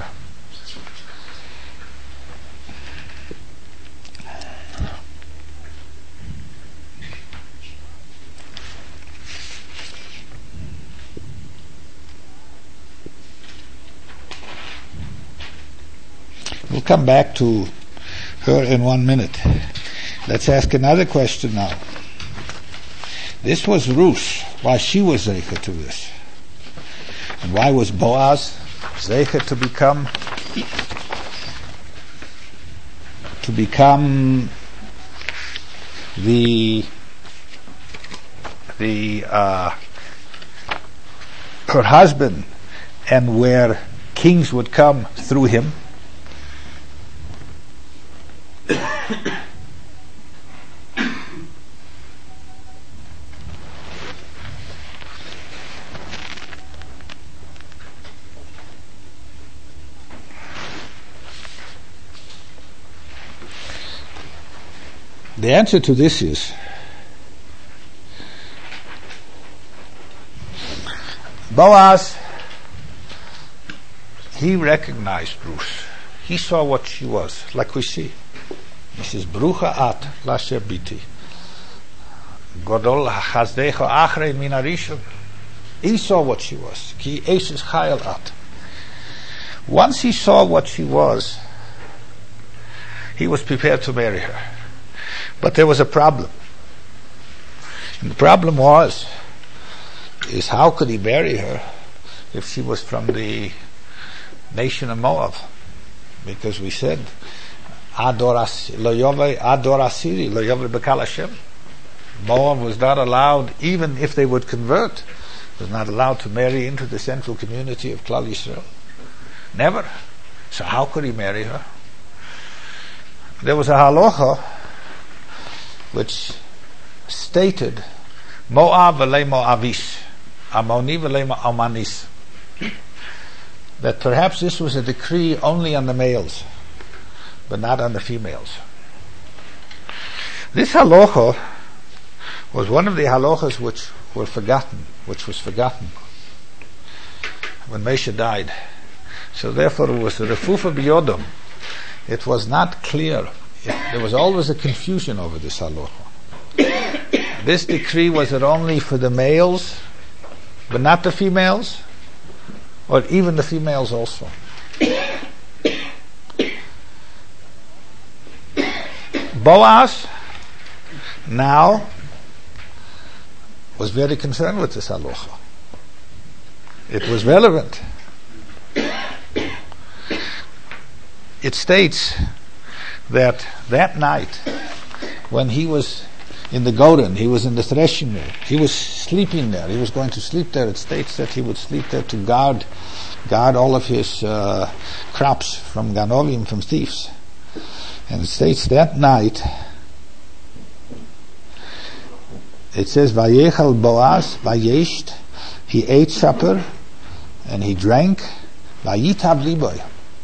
We'll come back to her in 1 minute. Let's ask another question now. This was Ruth, why she was Zeicher to this. And why was Boaz Zeicher to become her husband, and where kings would come through him? The answer to this is Boaz, he recognized Ruth. He saw what she was, like we see. He says, Brucha at lasher biti. Godol hachazdecha achrei min harishon. He saw what she was. Ki eshes chayil at. Once he saw what she was, he was prepared to marry her. But there was a problem. And the problem is how could he marry her if she was from the nation of Moab? Because we said, Ador Asiri, lo yovei b'kal Hashem. Moab was not allowed, even if they would convert, was not allowed to marry into the central community of Klal Yisrael. Never. So how could he marry her? There was a halacha which stated, Moab v'lei Moavis, Ammoni v'lei Ammonis. That perhaps this was a decree only on the males, but not on the females. This halacha was one of the halachas which was forgotten when Moshe died. So therefore it was the refufa biyodom. It was not clear. There was always a confusion over this halacha. This decree, was it only for the males, but not the females? Or even the females also? Boaz now was very concerned with this halacha. It was relevant. It states that night, when he was in the Goren, he was in the threshing mill, he was sleeping there, he was going to sleep there. It states that he would sleep there to guard all of his crops from Ganovim, from thieves. And it states that night, it says, Vayechal Boaz, Vayesht, he ate supper, and he drank, Vayitav liboy.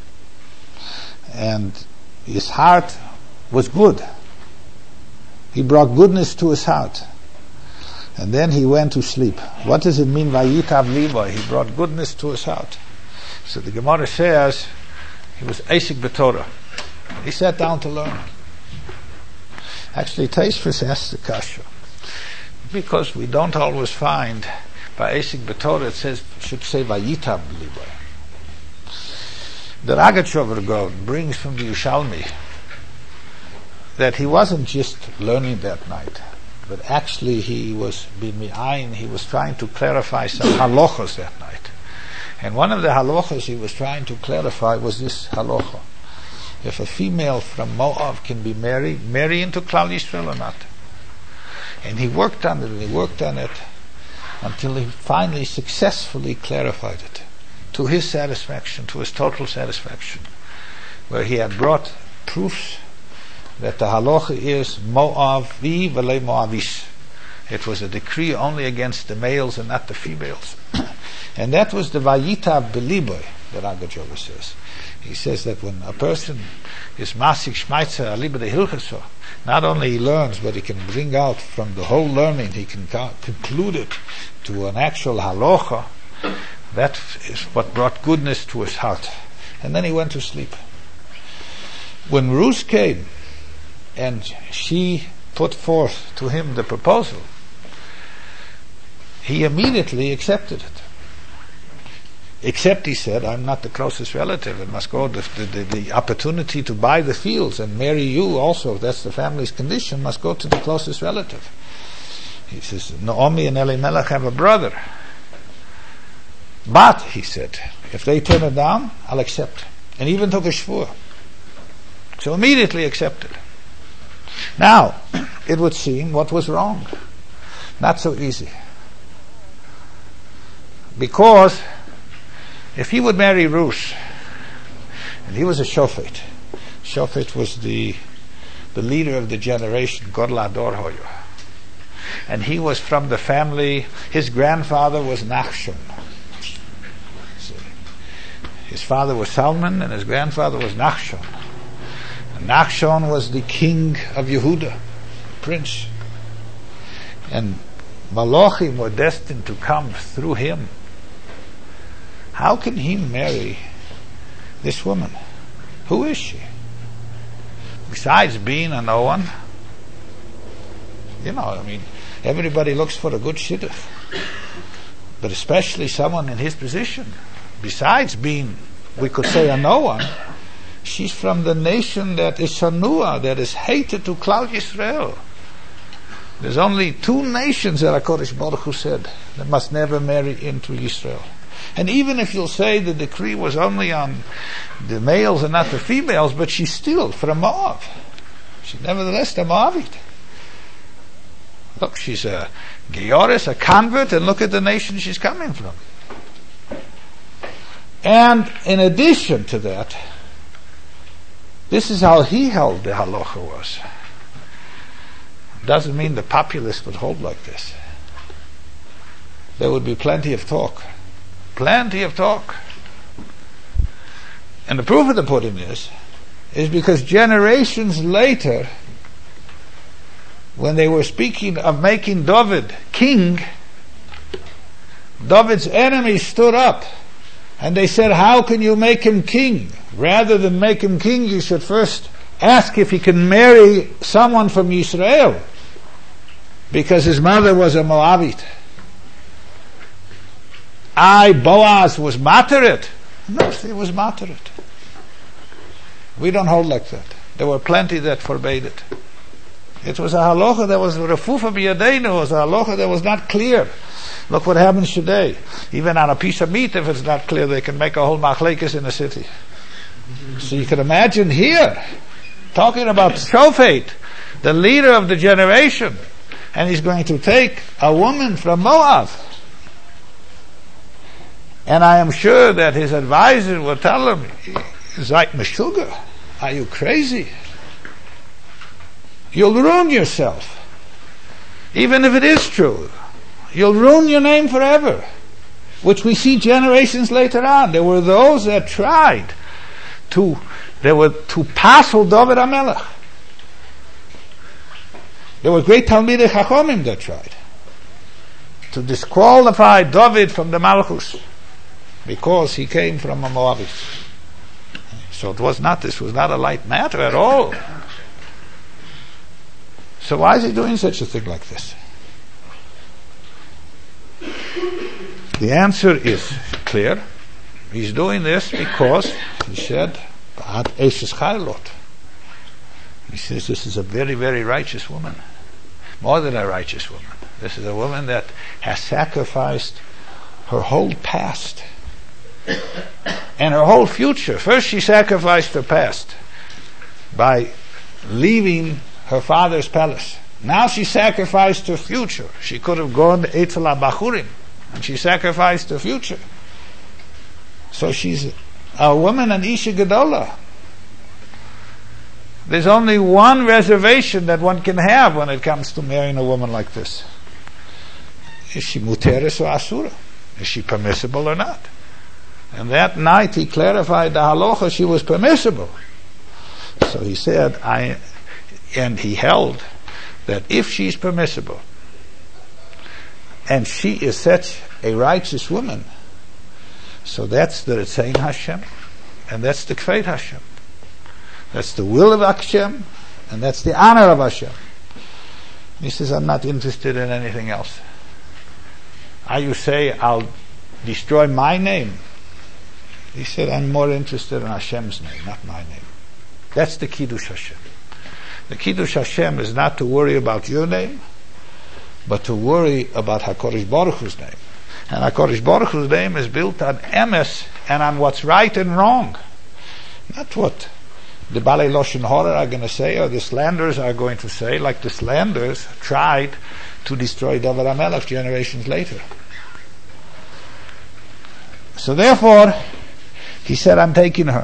And his heart was good. He brought goodness to his heart. And then he went to sleep. What does it mean, Vayitav liboy? He brought goodness to his heart. So the Gemara says, he was Eisik b'Torah. He sat down to learn. Actually, Tosfos asked the kasha, because we don't always find by Eisik b'Torah, it should say Vayitav liboy. The Ragachover God brings from the Yerushalmi that he wasn't just learning that night, but actually he was b'mi'ayin, he was trying to clarify some halachos that night. And one of the halachos he was trying to clarify was this halacha: if a female from Moab can be marry into Klal Yisrael or not. And he worked on it until he finally successfully clarified it to his satisfaction, to his total satisfaction, where he had brought proofs that the halacha is Moavi v'lei Moavis. It was a decree only against the males and not the females. And that was the Vayitav b'liboy, the Ragachover says. He says that when a person is masik shmaitzer aliba de hilcheso, not only he learns, but he can bring out from the whole learning, he can conclude it to an actual halacha. That is what brought goodness to his heart. And then he went to sleep. When Ruth came and she put forth to him the proposal, he immediately accepted it. Except, he said, I'm not the closest relative, and must go the opportunity to buy the fields and marry you also, if that's the family's condition, must go to the closest relative. He says, Naomi and Elimelech have a brother. But, he said, if they turn it down, I'll accept. And even took a shvur. So immediately accepted. Now, it would seem what was wrong. Not so easy. Because if he would marry Ruth, and he was a shofet. Shofet was the leader of the generation, Godla Dor Hoyo. And he was from the family, his grandfather was Nachshon. His father was Salmon, and his grandfather was Nachshon. And Nachshon was the king of Yehuda. prince. And Malachim were destined to come through him. How can he marry this woman? Who is she? Besides being a no one, everybody looks for a good shidduch, but especially someone in his position. Besides being, we could say, a no one, she's from the nation that is Shanua, that is hated to Klal Yisrael. There's only 2 nations that HaKadosh Baruch Hu said that must never marry into Yisrael. And even if you'll say the decree was only on the males and not the females, but she's still from Moab. She's nevertheless a Moabite. Look, she's a Georis, a convert, and look at the nation she's coming from. And in addition to that, this is how he held the halacha was. Doesn't mean the populace would hold like this. There would be plenty of talk. Plenty of talk. And the proof of the pudding is because generations later, when they were speaking of making David king, David's enemies stood up and they said, how can you make him king? Rather than make him king, you should first ask if he can marry someone from Yisrael, because his mother was a Moabite. Boaz was materet. No, he was materet. We don't hold like that. There were plenty that forbade it. It was a halacha that was refufa b'yadeinu. It was a halacha that was not clear. Look what happens today. Even on a piece of meat, if it's not clear, they can make a whole machlekes in the city. So you can imagine here, talking about Shofet, the leader of the generation, and he's going to take a woman from Moab. And I am sure that his advisor will tell him, Zayt Meshuga, are you crazy? You'll ruin yourself. Even if it is true, you'll ruin your name forever. Which we see generations later on. There were those that tried to passel David HaMelech. There were great Talmidei Chachomim that tried to disqualify David from the Malchus because he came from a Moabite. So this was not a light matter at all. So why is he doing such a thing like this? The answer is clear. He's doing this because he said, he says this is a very, very righteous woman. More than a righteous woman. This is a woman that has sacrificed her whole past and her whole future. First she sacrificed her past by leaving her father's palace. Now she sacrificed her future. She could have gone to Eitzel HaBachurim, and she sacrificed her future. So she's a woman, an Isha Gedola. There's only one reservation that one can have when it comes to marrying a woman like this. Is she muteris or asura? Is she permissible or not? And that night he clarified the halacha, she was permissible. So he said, and he held that if she's permissible, and she is such a righteous woman, so that's the Ritzein Hashem, and that's the Kfeit Hashem. That's the will of Hashem, and that's the honor of Hashem. He says, I'm not interested in anything else. You say, I'll destroy my name. He said, I'm more interested in Hashem's name, not my name. That's the Kiddush Hashem. The Kiddush Hashem is not to worry about your name, but to worry about HaKadosh Baruch Hu's name. And HaKadosh Baruch Hu's name is built on emes and on what's right and wrong. Not what the Balei Lashon Hara are going to say, or the slanderers are going to say, like the slanderers tried to destroy David HaMelech generations later. So therefore, he said, I'm taking her.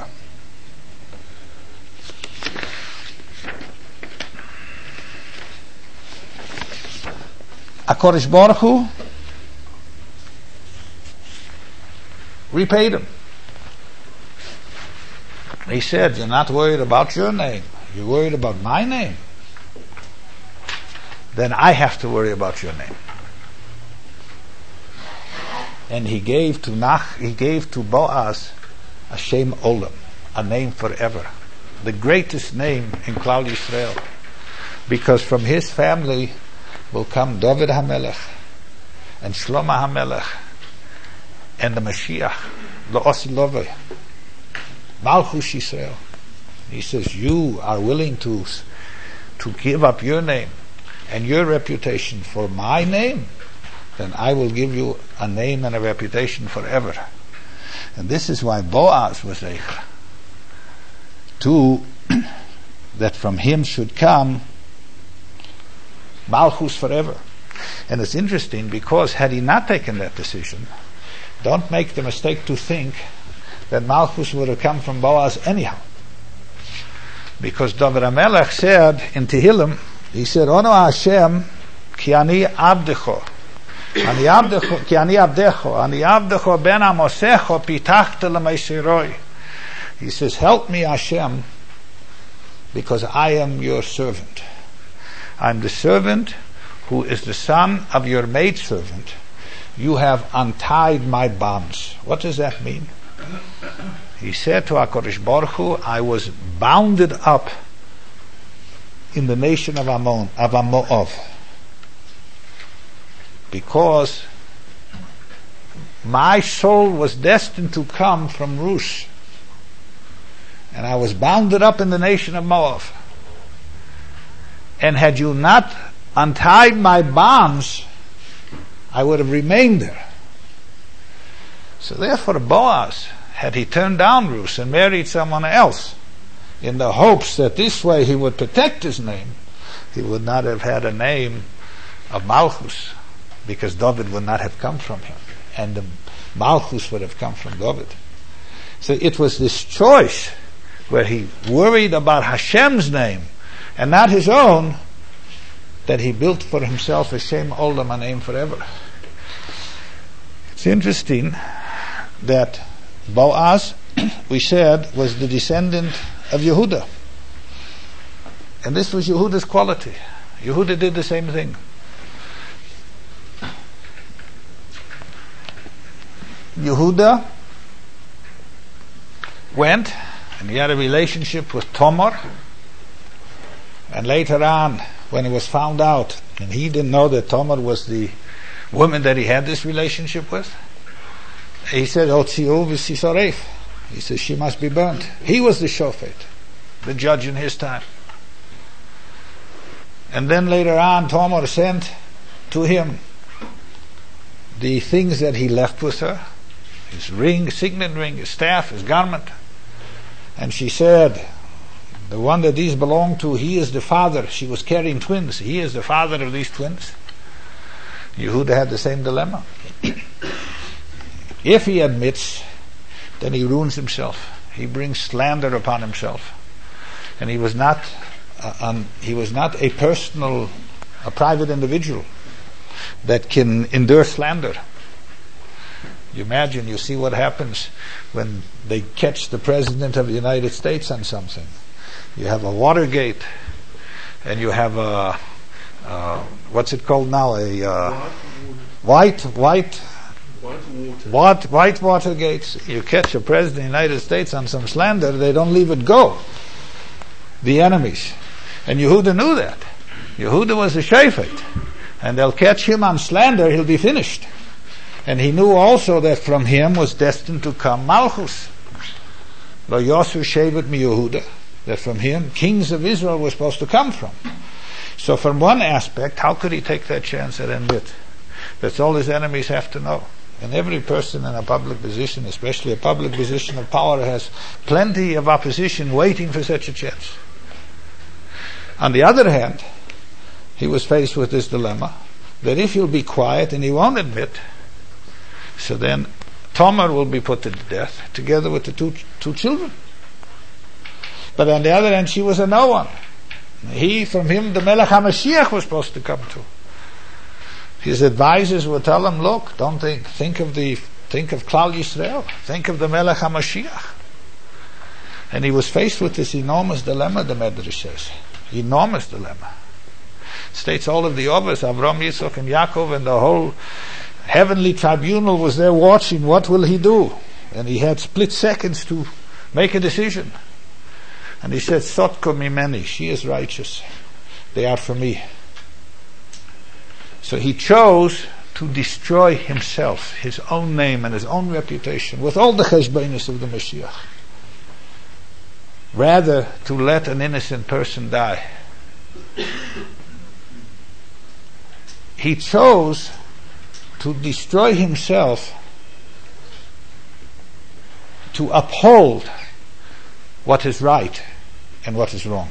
HaKadosh Baruch Hu repaid him. He said, you're not worried about your name, you're worried about my name. then I have to worry about your name. And he gave to Boaz a Shem Olam, a name forever, the greatest name in Klal Yisrael, because from his family will come David HaMelech and Shlomo HaMelech and the Mashiach, the Osi Lovei, Malchus Yisrael. He says, you are willing to give up your name and your reputation for my name, then I will give you a name and a reputation forever. And this is why Boaz was Eicha, that from him should come Malchus forever. And it's interesting because had he not taken that decision, don't make the mistake to think that Malchus would have come from Boaz anyhow. Because David HaMelech said in Tehillim, he said, Ono Hashem, ki ani abdecho, ani abdecho ben amosecho pitachta l'meisiroi. He says, help me Hashem, because I am your servant. I'm the servant who is the son of your maidservant. You have untied my bonds. What does that mean? He said to HaKadosh Baruch Hu, I was bounded up in the nation of Moab, because my soul was destined to come from Rush, and I was bounded up in the nation of Moab. And had you not untied my bonds, I would have remained there. So therefore Boaz, had he turned down Ruth and married someone else in the hopes that this way he would protect his name, he would not have had a name of Malchus, because David would not have come from him, and the Malchus would have come from David. So it was this choice where he worried about Hashem's name and not his own, that he built for himself a Shem Olam, a name forever. It's interesting that Boaz, we said, was the descendant of Yehuda. And this was Yehuda's quality. Yehuda did the same thing. Yehuda went and he had a relationship with Tamar, and later on, when it was found out, and he didn't know that Tamar was the woman that he had this relationship with, he said, he says, she must be burnt. He was the shofet, the judge in his time. And then later on, Tamar sent to him the things that he left with her, his ring, signet ring, his staff, his garment. And she said, the one that these belong to, he is the father. She was carrying twins. He is the father of these twins. Yehuda had the same dilemma. If he admits, then he ruins himself. He brings slander upon himself. And he was not a private individual that can endure slander. You imagine, you see what happens when they catch the President of the United States on something. You have a Watergate, and you have a what's it called now? A white Watergate. You catch a President of the United States on some slander, they don't leave it go. The enemies. And Yehuda knew that. Yehuda was a shofet, and they'll catch him on slander, he'll be finished. And he knew also that from him was destined to come Malchus. Lo Yosu Shevet mi Yehuda, that from him kings of Israel were supposed to come from. So from one aspect, how could he take that chance and admit? That's all his enemies have to know. And every person in a public position, especially a public position of power, has plenty of opposition waiting for such a chance. On the other hand, he was faced with this dilemma, that if he'll be quiet and he won't admit, so then Tamar will be put to death together with the two children. But on the other hand, she was a no one. From him, the Melech HaMashiach was supposed to come to. His advisors would tell him, look, don't think of Klal Yisrael, think of the Melech HaMashiach. And he was faced with this enormous dilemma, the Medrash says. Enormous dilemma. states all of the others, Avram, Yitzchak, and Yaakov, and the whole heavenly tribunal was there watching. What will he do? And he had split seconds to make a decision. And he said, Sotko mimeni, she is righteous. They are for me. So he chose to destroy himself, his own name and his own reputation, with all the cheshbonos of the Mashiach, rather to let an innocent person die. He chose to destroy himself to uphold what is right and what is wrong.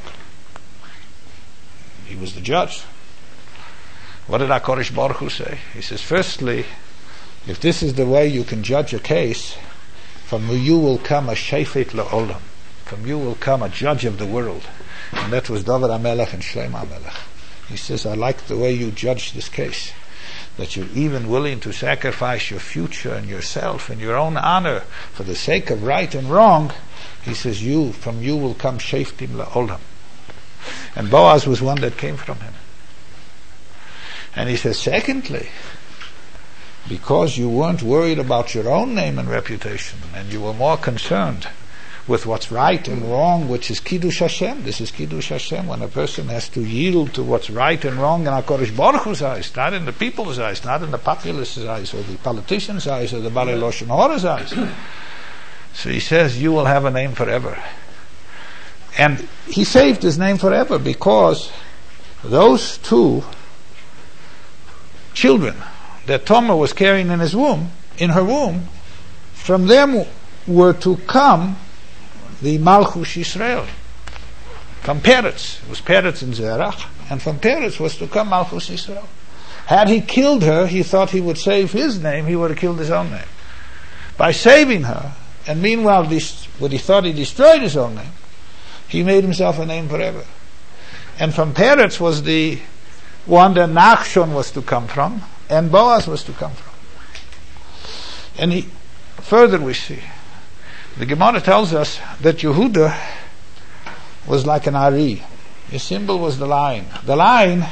He was the judge. What did HaKadosh Baruch Hu say? He says, firstly, if this is the way you can judge a case, from you will come a shefet la'olam. From you will come a judge of the world. And that was David HaMelech and Shlomo HaMelech. He says, I like the way you judge this case, that you're even willing to sacrifice your future and yourself and your own honor for the sake of right and wrong. He says, from you will come sheftim la'olam. And Boaz was one that came from him. And he says, secondly, because you weren't worried about your own name and reputation, and you were more concerned with what's right and wrong, which is Kiddush Hashem. This is Kiddush Hashem, when a person has to yield to what's right and wrong in HaKadosh Baruch Hu's eyes, not in the people's eyes, not in the populace's eyes, or the politicians' eyes, or the Balei Lashon Hara's eyes. So he says, you will have a name forever. And he saved his name forever because those two children that Tamar was carrying in her womb, from them were to come the Malchus Yisrael. From Peretz. It was Peretz and Zerach, and from Peretz was to come Malchus Yisrael. Had he killed her, he thought he would save his name, he would have killed his own name. By saving her, and meanwhile what he thought he destroyed his own name, he made himself a name forever. And from Peretz was the one that Nachshon was to come from, and Boaz was to come from. And further we see, the Gemara tells us that Yehuda was like an Ari. His symbol was the lion. The lion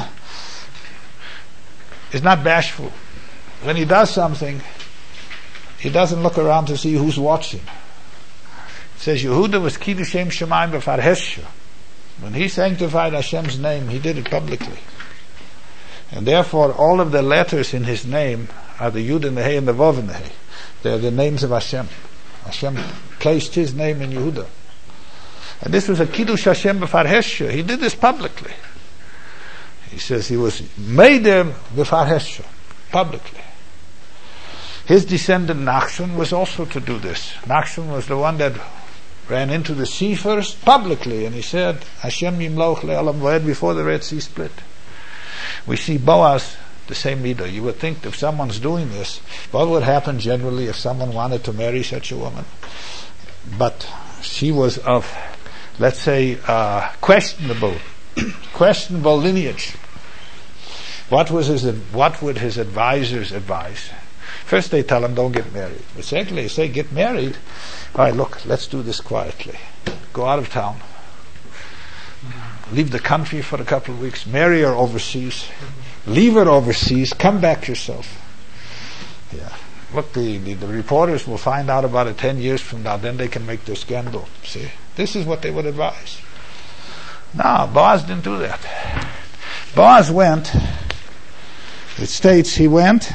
is not bashful. When he does something, he doesn't look around to see who's watching. It says Yehuda was Kiddush Shem Shemayim b'far Hesha. When he sanctified Hashem's name, he did it publicly. And therefore, all of the letters in his name are the Yud and the Hey and the Vav and the Hey. They're the names of Hashem. Hashem placed his name in Yehuda. And this was a Kiddush Hashem b'far Hesha. He did this publicly. He says he was made there b'far Hesha, publicly. His descendant Nachshon was also to do this. Nachshon was the one that ran into the sea first, publicly, and he said, Hashem yimloch le'olam va'ed, before the Red Sea split. We see Boaz, the same midah. You would think if someone's doing this, what would happen generally if someone wanted to marry such a woman? But she was of, let's say, questionable lineage. What would his advisors advise? First they tell him, don't get married. But secondly, they say, get married. All right, look, let's do this quietly. Go out of town. Leave the country for a couple of weeks. Marry her overseas. Leave her overseas. Come back yourself. Yeah. Look, the reporters will find out about it 10 years from now. Then they can make their scandal. See? This is what they would advise. No, Boaz didn't do that. Boaz went. It states he went.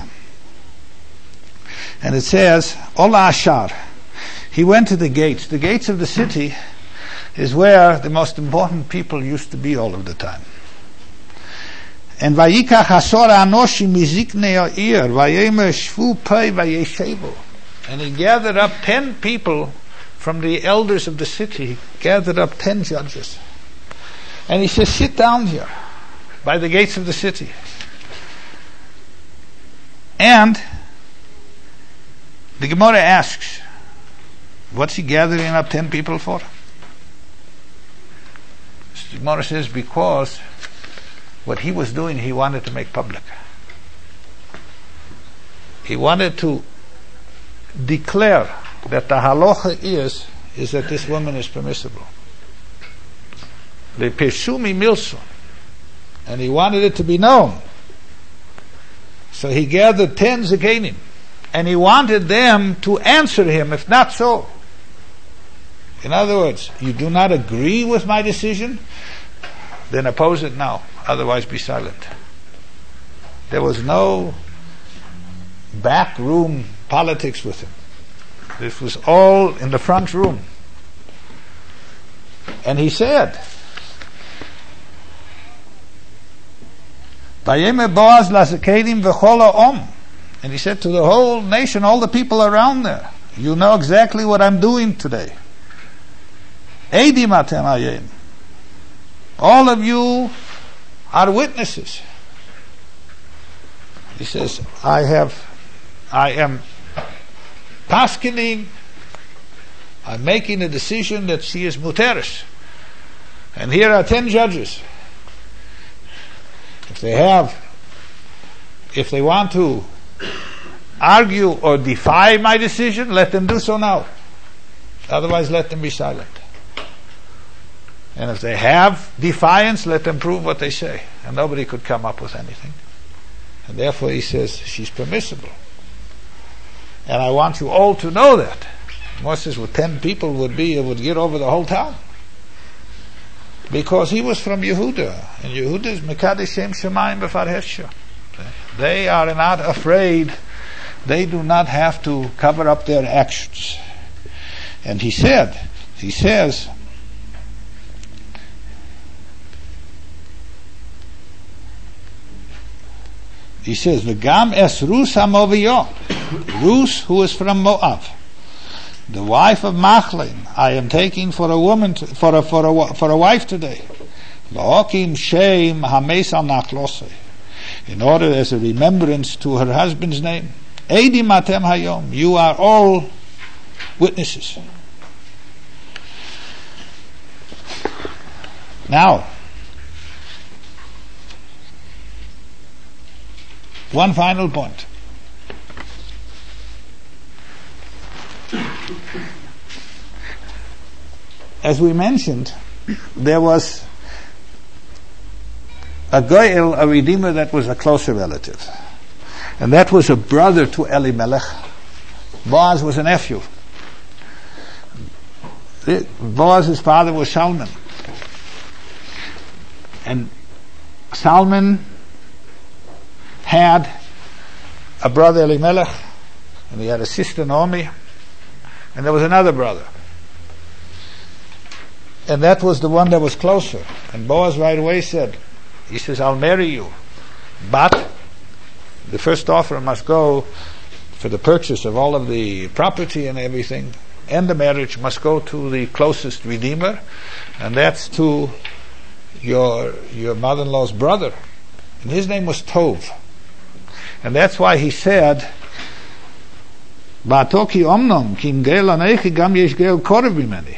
And it says, Ola Ashar. He went to the gates. The gates of the city is where the most important people used to be all of the time. And Vayikach Hasora Anoshim Miziknei Ha'ir Vayemer Shvu Pei Vayeshevu. And he gathered up 10 people from the elders of the city. He gathered up 10 judges. And he says, sit down here by the gates of the city. And the Gemara asks, what's he gathering up 10 people for? The Gemara says, because what he was doing, he wanted to make public. He wanted to declare that the halacha is that this woman is permissible. Le Pesumi Milson. and he wanted it to be known. So he gathered 10 Zakenim, and he wanted them to answer him, if not so. In other words, you do not agree with my decision, then oppose it now, otherwise be silent. There was no backroom politics with him. This was all in the front room. And he said, and he said to the whole nation, all the people around there, you know exactly what I'm doing today. All of you are witnesses. He says, I am paskening, I'm making a decision that she is muteris. And here are 10 judges. If they want to argue or defy my decision, let them do so now. Otherwise, let them be silent. And if they have defiance, let them prove what they say. And nobody could come up with anything. And therefore he says, she's permissible. And I want you all to know that. Moses with 10 people would get over the whole town. Because he was from Yehuda. And Yehuda is Mekadesh Shem Shemayim B'far Hesha. They are not afraid. They do not have to cover up their actions. And he says, V'gam es Rus HaMoaviyah, Rus, who is from Moab, the wife of Machlin, I am taking for a woman, for a wife today. La'okim Shem HaMeis Al Nachlosei, in order as a remembrance to her husband's name. Eidim Atem Hayom, you are all witnesses. Now, one final point. As we mentioned, there was a Goel, a redeemer that was a closer relative. And that was a brother to Elimelech. Boaz was a nephew. Boaz's father was Salmon. And Salmon had a brother Elimelech, and he had a sister Naomi, and there was another brother. And that was the one that was closer. And Boaz right away said, he says, I'll marry you, but the first offer must go for the purchase of all of the property and everything, and the marriage must go to the closest redeemer, and that's to your mother-in-law's brother. And his name was Tov. And that's why he said, Ba'atoki omnom, kim gel anechi gam yesh gel korev bimeni.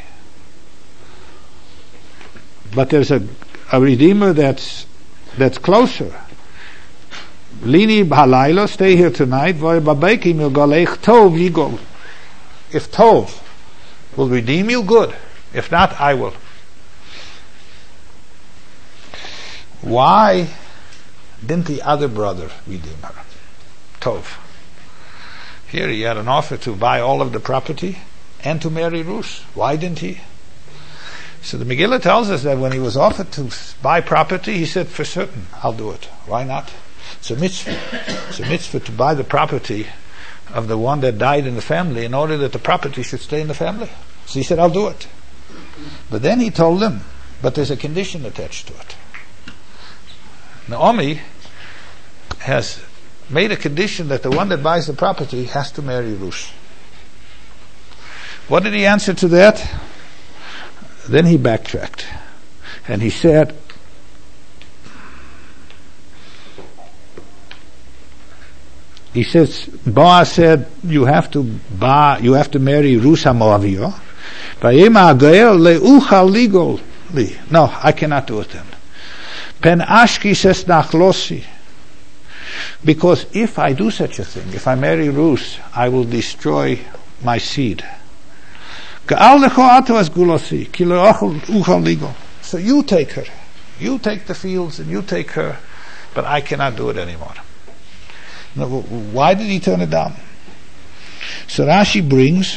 But there's a redeemer that's closer. Lini b'halayla, stay here tonight. V'babekim yogaleich Tov yigol. If Tov will redeem you, good. If not, I will. Why didn't the other brother redeem her? Tov. Here he had an offer to buy all of the property and to marry Rus. Why didn't he? So the Megillah tells us that when he was offered to buy property, he said, for certain, I'll do it. Why not? It's a mitzvah. It's a mitzvah to buy the property of the one that died in the family in order that the property should stay in the family. So he said, I'll do it. But then he told them, but there's a condition attached to it. Naomi has made a condition that the one that buys the property has to marry Rus. What did he answer to that? Then he backtracked. And he said, Boaz said, you have to marry Rus HaMoaviyah. No, I cannot do it then. Pen ashki says nachlosi. Because if I do such a thing, if I marry Rus, I will destroy my seed. So you take her. You take the fields and you take her, but I cannot do it anymore. Now, why did he turn it down? So Rashi brings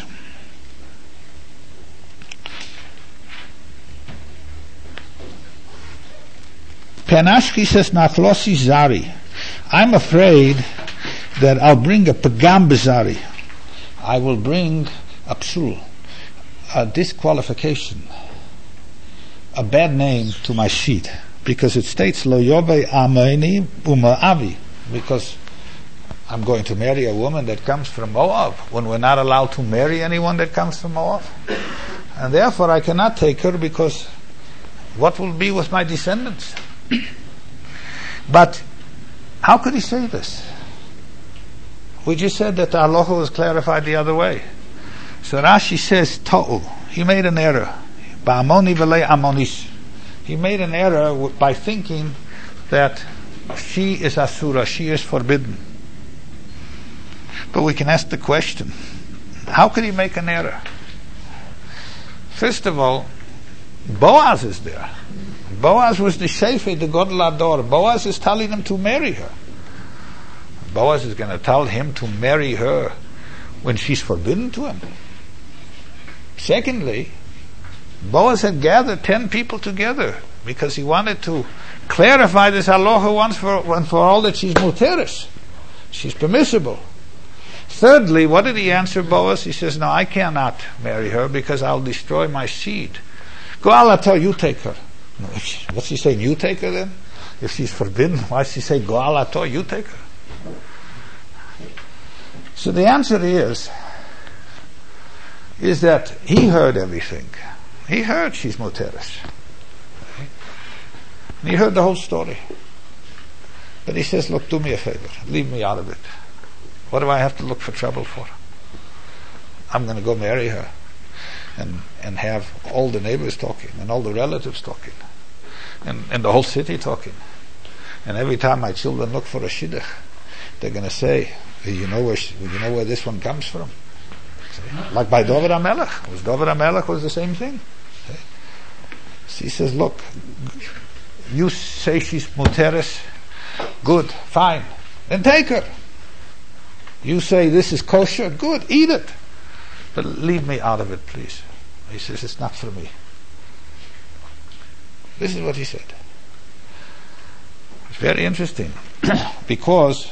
Penashki says Nachlosi Zari. I'm afraid that I'll bring a Pagam Bezari. I will bring a psul, a disqualification, a bad name to my sheet, because it states Lo Yobe Ameni Uma Avi, because I'm going to marry a woman that comes from Moab, when we're not allowed to marry anyone that comes from Moab. And therefore I cannot take her, because what will be with my descendants? But how could he say this? We just said that the halacha was clarified the other way. So Rashi says, To'u. He made an error. Ba'amoni v'lei amonis. He made an error by thinking that she is asura, she is forbidden. But we can ask the question, how could he make an error? First of all, Boaz is there. Boaz was the Shefe, the Godel Ador. Boaz is telling him to marry her. Boaz is going to tell him to marry her when she's forbidden to him. Secondly, Boaz had gathered 10 people together because he wanted to clarify this halacha once for all, that she's muteris. She's permissible. Thirdly, what did he answer Boaz? He says, no, I cannot marry her because I'll destroy my seed. Go alato, you take her. What's he saying? You take her then? If she's forbidden, why does he say, go alato, you take her? So the answer is that he heard everything. He heard she's muteris. And he heard the whole story. But he says, look, do me a favor. Leave me out of it. What do I have to look for trouble for? I'm going to go marry her and have all the neighbors talking and all the relatives talking and the whole city talking. And every time my children look for a shidduch, they're going to say, you know where this one comes from? Like by David HaMelech. David HaMelech was the same thing. So he says, look, you say she's muteris, good, fine, then take her. You say this is kosher, good, eat it. But leave me out of it, please. He says, it's not for me. This is what he said. It's very interesting because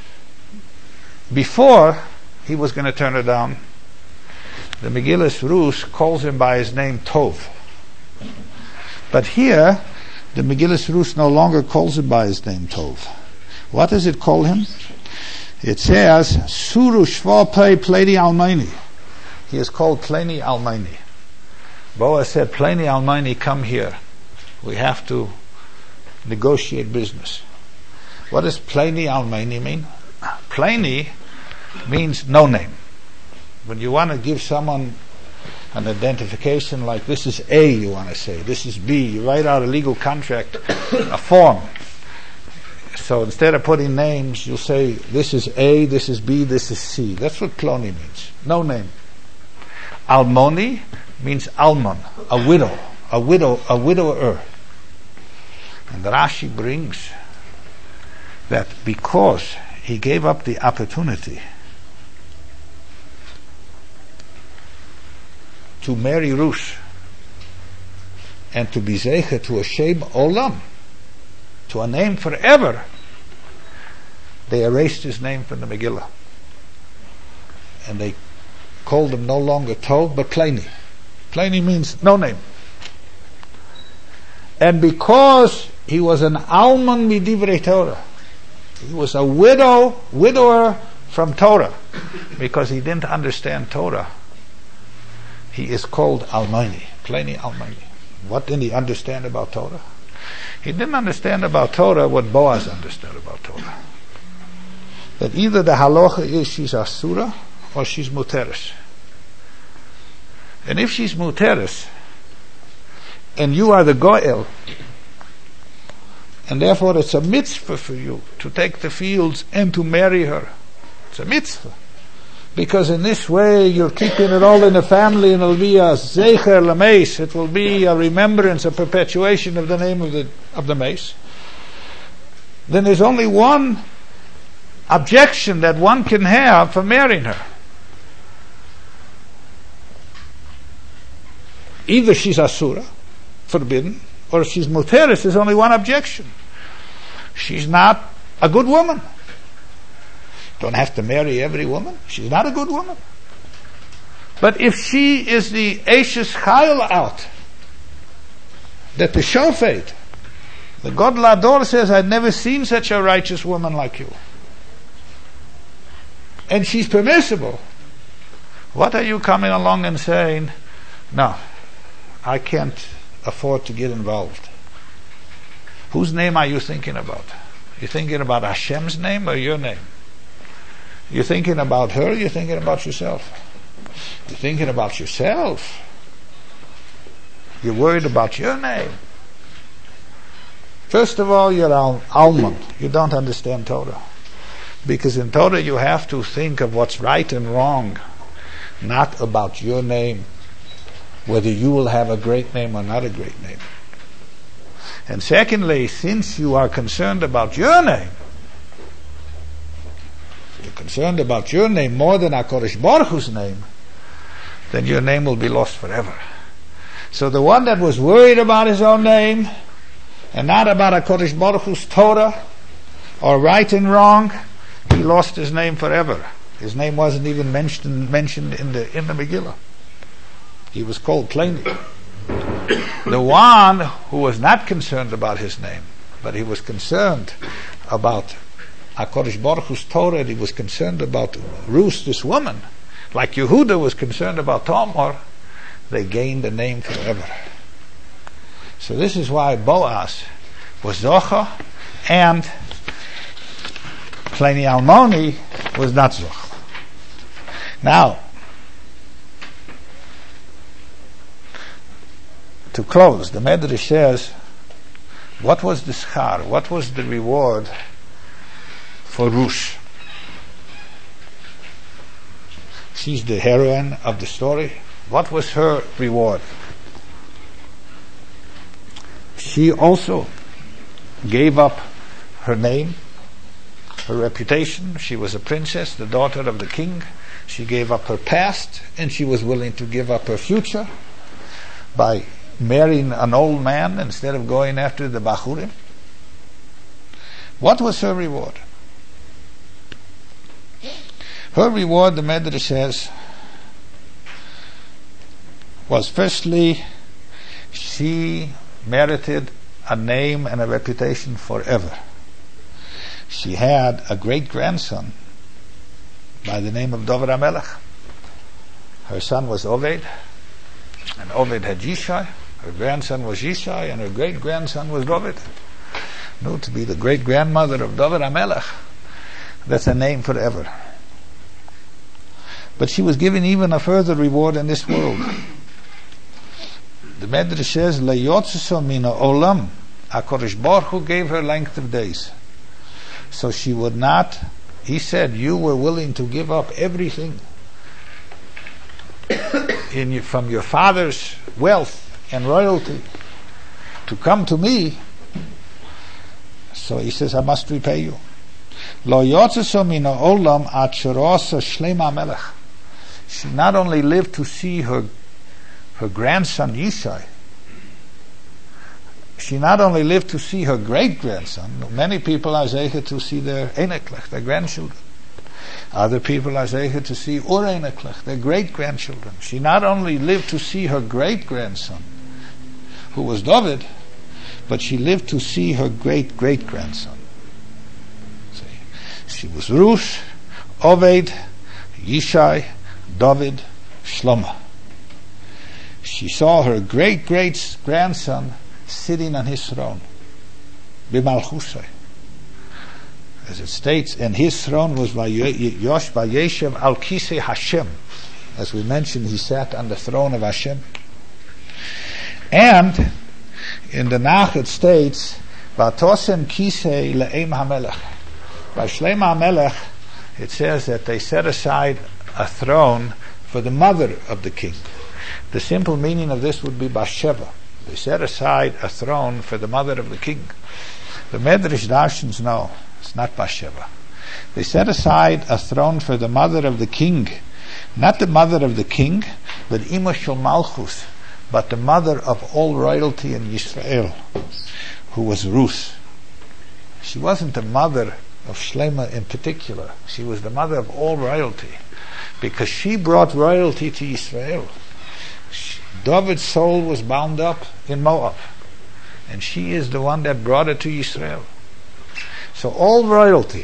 before he was going to turn her down, the Megillas Rus calls him by his name Tov. But here, the Megillas Rus no longer calls him by his name Tov. What does it call him? It says, Suru Shva Pei Pleni Almaini. He is called Pleni Almaini. Boaz said, Pleni Almaini, come here. We have to negotiate business. What does Pleni Almaini mean? Pleni means no name. When you want to give someone an identification like this is A, you want to say, this is B, you write out a legal contract, a form. So instead of putting names, you'll say this is A, this is B, this is C. That's what Ploni means. No name. Almoni means almon, a widower. And Rashi brings that because he gave up the opportunity to marry Ruth and to be zeicha to a shem olam, to a name forever, they erased his name from the Megillah. And they called him no longer Tov, but Pleni. Pleni means no name. And because he was an almon midivrei Torah, he was a widower from Torah, because he didn't understand Torah, he is called Almaini, Pleni Almaini. What didn't he understand about Torah? He didn't understand about Torah what Boaz understood about Torah. That either the halacha is she's asura or she's muteris. And if she's muteris, and you are the goel, and therefore it's a mitzvah for you to take the fields and to marry her. It's a mitzvah. because in this way you're keeping it all in the family, and it'll be a zecher lemeis. It will be a remembrance, a perpetuation of the name of the mace. Then there's only one objection that one can have for marrying her. Either she's asura, forbidden, or she's muteris. There's only one objection. She's not a good woman. Don't have to marry every woman. She's not a good woman. But if she is the Eishes Chayil out, that the Shofet, the God Lador says, I've never seen such a righteous woman like you, and she's permissible, what are you coming along and saying, no, I can't afford to get involved? Whose name are you thinking about? You thinking about Hashem's name or your name? You're thinking about her, you're thinking about yourself. You're thinking about yourself. You're worried about your name. First of all, you're almond. You don't understand Torah. Because in Torah you have to think of what's right and wrong, not about your name, whether you will have a great name or not a great name. And secondly, since you are concerned about your name, you're concerned about your name more than HaKadosh Baruch Hu's name, then your name will be lost forever. So the one that was worried about his own name and not about HaKadosh Baruch Hu's Torah or right and wrong, he lost his name forever. His name wasn't even mentioned in the Megillah. He was called Pliny. The one who was not concerned about his name, but he was concerned about HaKadosh Baruch Hu's Torah, and he was concerned about Ruth, this woman, like Yehuda was concerned about Tamar, they gained a name forever. So this is why Boaz was Zocha, and Pliny Almoni was not Zocha. Now, to close, the Medrash says, what was the schar? What was the reward for Ruth? She's the heroine of the story. What was her reward? She also gave up her name, her reputation. She was a princess, the daughter of the king. She gave up her past, and she was willing to give up her future by marrying an old man instead of going after the Bachurim. What was her reward? Her reward, the Medrash says, was firstly, she merited a name and a reputation forever. She had a great-grandson by the name of David HaMelech. Her son was Oved, and Oved had Yishai. Her grandson was Yishai, and her great-grandson was David. No, to be the great-grandmother of David HaMelech, that's a name forever. But she was given even a further reward in this world. The Medrash says, "Le'yotzeso mina olam." HaKadosh Baruch Hu gave her length of days, so she would not. He said, "You were willing to give up everything from your father's wealth and royalty to come to me." So he says, "I must repay you." Lo yotzeso mina olam at sherosa shlema melech. She not only lived to see her grandson Yishai, she not only lived to see her great-grandson. Many people are zeicher to see their eneklech, their grandchildren. Other people are zeicher to see ur eneklech, their great-grandchildren. She not only lived to see her great-grandson, who was David, but she lived to see her great-great-grandson. She was Ruth, Oved, Yishai, David, Shlomo. She saw her great-great-grandson sitting on his throne, B'malchusay. As it states, and his throne was Yosh Vayeshev al Kisei Hashem. As we mentioned, he sat on the throne of Hashem. And in the Nach it states, Vatosem Kisei le'em HaMelech. By Shlomo HaMelech, it says that they set aside a throne for the mother of the king. The simple meaning of this would be Bathsheba. They set aside a throne for the mother of the king. The Medrash Darshans know it's not Bathsheba. They set aside a throne for the mother of the king, not the mother of the king, but Ima Shel Malchus, but the mother of all royalty in Yisrael, who was Ruth. She wasn't the mother of Shlema in particular. She was the mother of all royalty, because she brought royalty to Israel. David's soul was bound up in Moab, and she is the one that brought it to Israel. So all royalty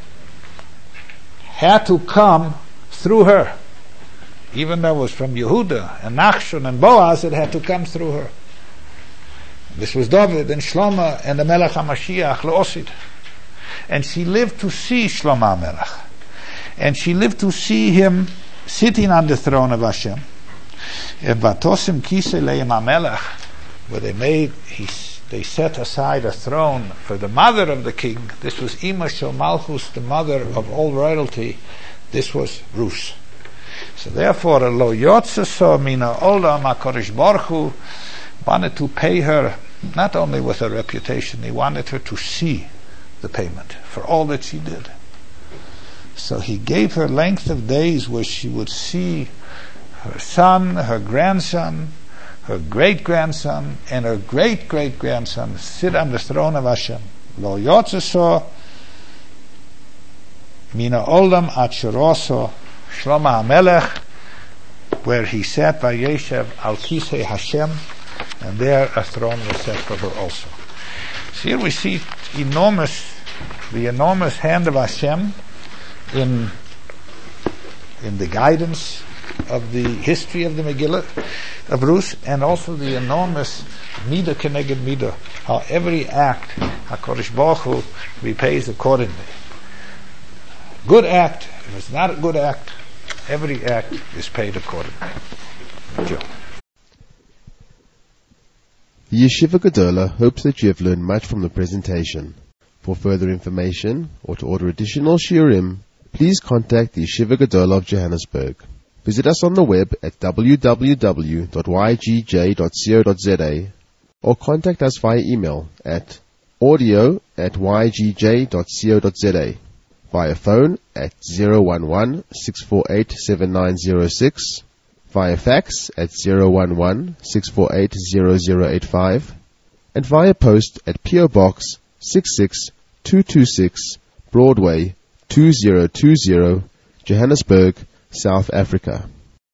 had to come through her. Even though it was from Yehuda and Nachshon and Boaz, it had to come through her. This was David and Shlomo and the Melech HaMashiach Leosid. And she lived to see Shlomo HaMelech. And she lived to see him sitting on the throne of Hashem. And Vatosim Kisei Leim HaMelech, where they set aside a throne for the mother of the king. This was Ima Shel Malchus, the mother of all royalty. This was Ruth. So therefore, Lo Yotzeso Mina Olam HaKadosh Baruch Hu wanted to pay her not only with her reputation, he wanted her to see the payment for all that she did. So he gave her length of days where she would see her son, her grandson, her great-grandson, and her great-great-grandson sit on the throne of Hashem. Lo Yotzeso Mina Olam Acheroso Shlomo HaMelech, where he sat by Yeshev Al Kisei Hashem, and there a throne was set for her also. So here we see the enormous hand of Hashem in the guidance of the history of the Megillah of Ruth, and also the enormous Midah Keneged Midah, how every act HaKadosh Baruch Hu repays accordingly. Good act, if it's not a good act, every act is paid accordingly. Joe. The Yeshiva Gedola hopes that you have learned much from the presentation. For further information or to order additional shiurim, please contact the Yeshiva Gedola of Johannesburg. Visit us on the web at www.ygj.co.za or contact us via email at audio@ygj.co.za, via phone at 011-648-7906, via fax at 011-648-0085, and via post at P.O. Box 66226 Broadway 2020, Johannesburg, South Africa.